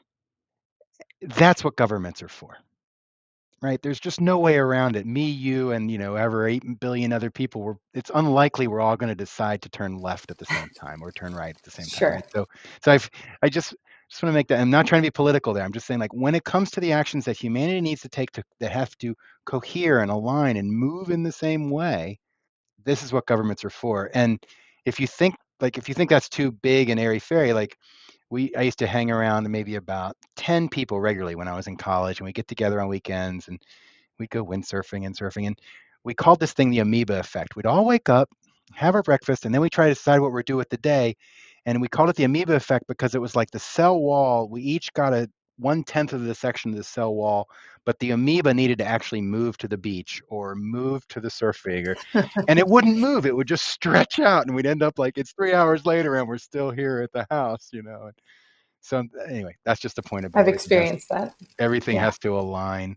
That's what governments are for, right? There's just no way around it. Me, you, and ever 8 billion other people. It's unlikely we're all going to decide to turn left at the same time or turn right at the same time. Sure. Right? So I just want to make that. I'm not trying to be political there. I'm just saying, like, when it comes to the actions that humanity needs to take that have to cohere and align and move in the same way, this is what governments are for. And if you think that's too big and airy-fairy, like I used to hang around maybe about 10 people regularly when I was in college, and we get together on weekends and we'd go windsurfing and surfing. And we called this thing the amoeba effect. We'd all wake up, have our breakfast, and then we try to decide what we're doing with the day. And we called it the amoeba effect because it was like the cell wall. We each got 1/10 of the section of the cell wall, but the amoeba needed to actually move to the beach or move to the surf rig, and it wouldn't move. It would just stretch out, and we'd end up like it's 3 hours later and we're still here at the house, So anyway, that's just a point about I've experienced that. Everything Yeah. has to align.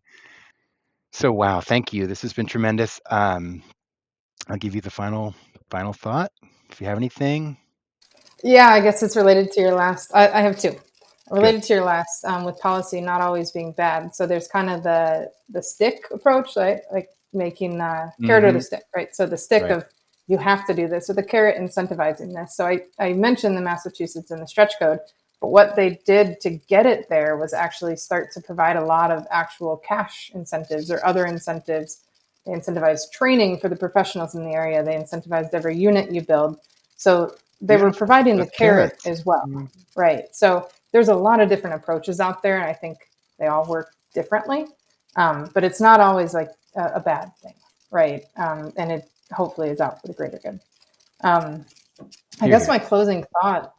So wow, thank you. This has been tremendous. I'll give you the final thought. If you have anything. Yeah, I guess it's related to your last. I have two. Related to your last, with policy not always being bad. So there's kind of the stick approach, right? Like making carrot or the stick, right? So the stick Right. of you have to do this, or the carrot incentivizing this. So I mentioned the Massachusetts and the stretch code, but what they did to get it there was actually start to provide a lot of actual cash incentives or other incentives. They incentivized training for the professionals in the area. They incentivized every unit you build. So they were providing the carrot as well, right? So there's a lot of different approaches out there, and I think they all work differently. But it's not always like a bad thing, right? And it hopefully is out for the greater good. I guess my closing thought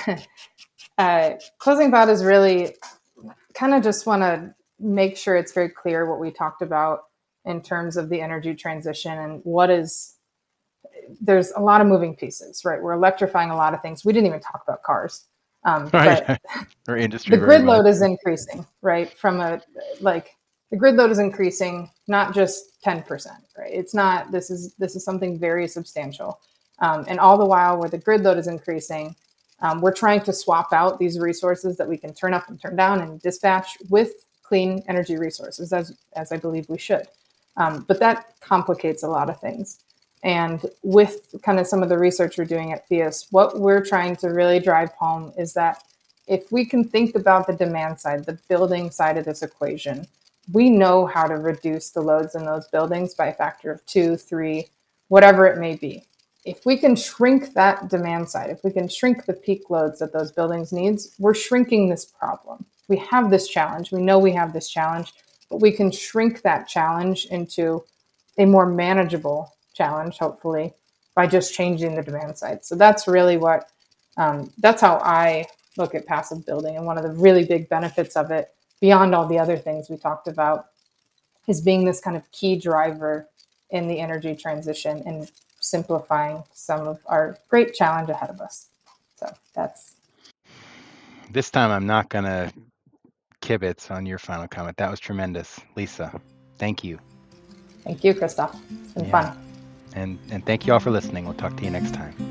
is really kind of just want to make sure it's very clear what we talked about in terms of the energy transition and there's a lot of moving pieces, right? We're electrifying a lot of things. We didn't even talk about cars. But Our industry, the grid load is increasing, right? The grid load is increasing, not just 10%, right? It's not, this is something very substantial. And all the while where the grid load is increasing, we're trying to swap out these resources that we can turn up and turn down and dispatch with clean energy resources, as I believe we should. But that complicates a lot of things. And with kind of some of the research we're doing at FIAS, what we're trying to really drive home is that if we can think about the demand side, the building side of this equation, we know how to reduce the loads in those buildings by a factor of 2, 3, whatever it may be. If we can shrink that demand side, if we can shrink the peak loads that those buildings needs, we're shrinking this problem. We have this challenge. We know we have this challenge, but we can shrink that challenge into a more manageable challenge, hopefully, by just changing the demand side. So that's really that's how I look at passive building. And one of the really big benefits of it, beyond all the other things we talked about, is being this kind of key driver in the energy transition and simplifying some of our great challenge ahead of us. So that's. This time I'm not going to kibitz on your final comment. That was tremendous. Lisa, thank you. Thank you, Christoph. It's been fun. And thank you all for listening. We'll talk to you next time.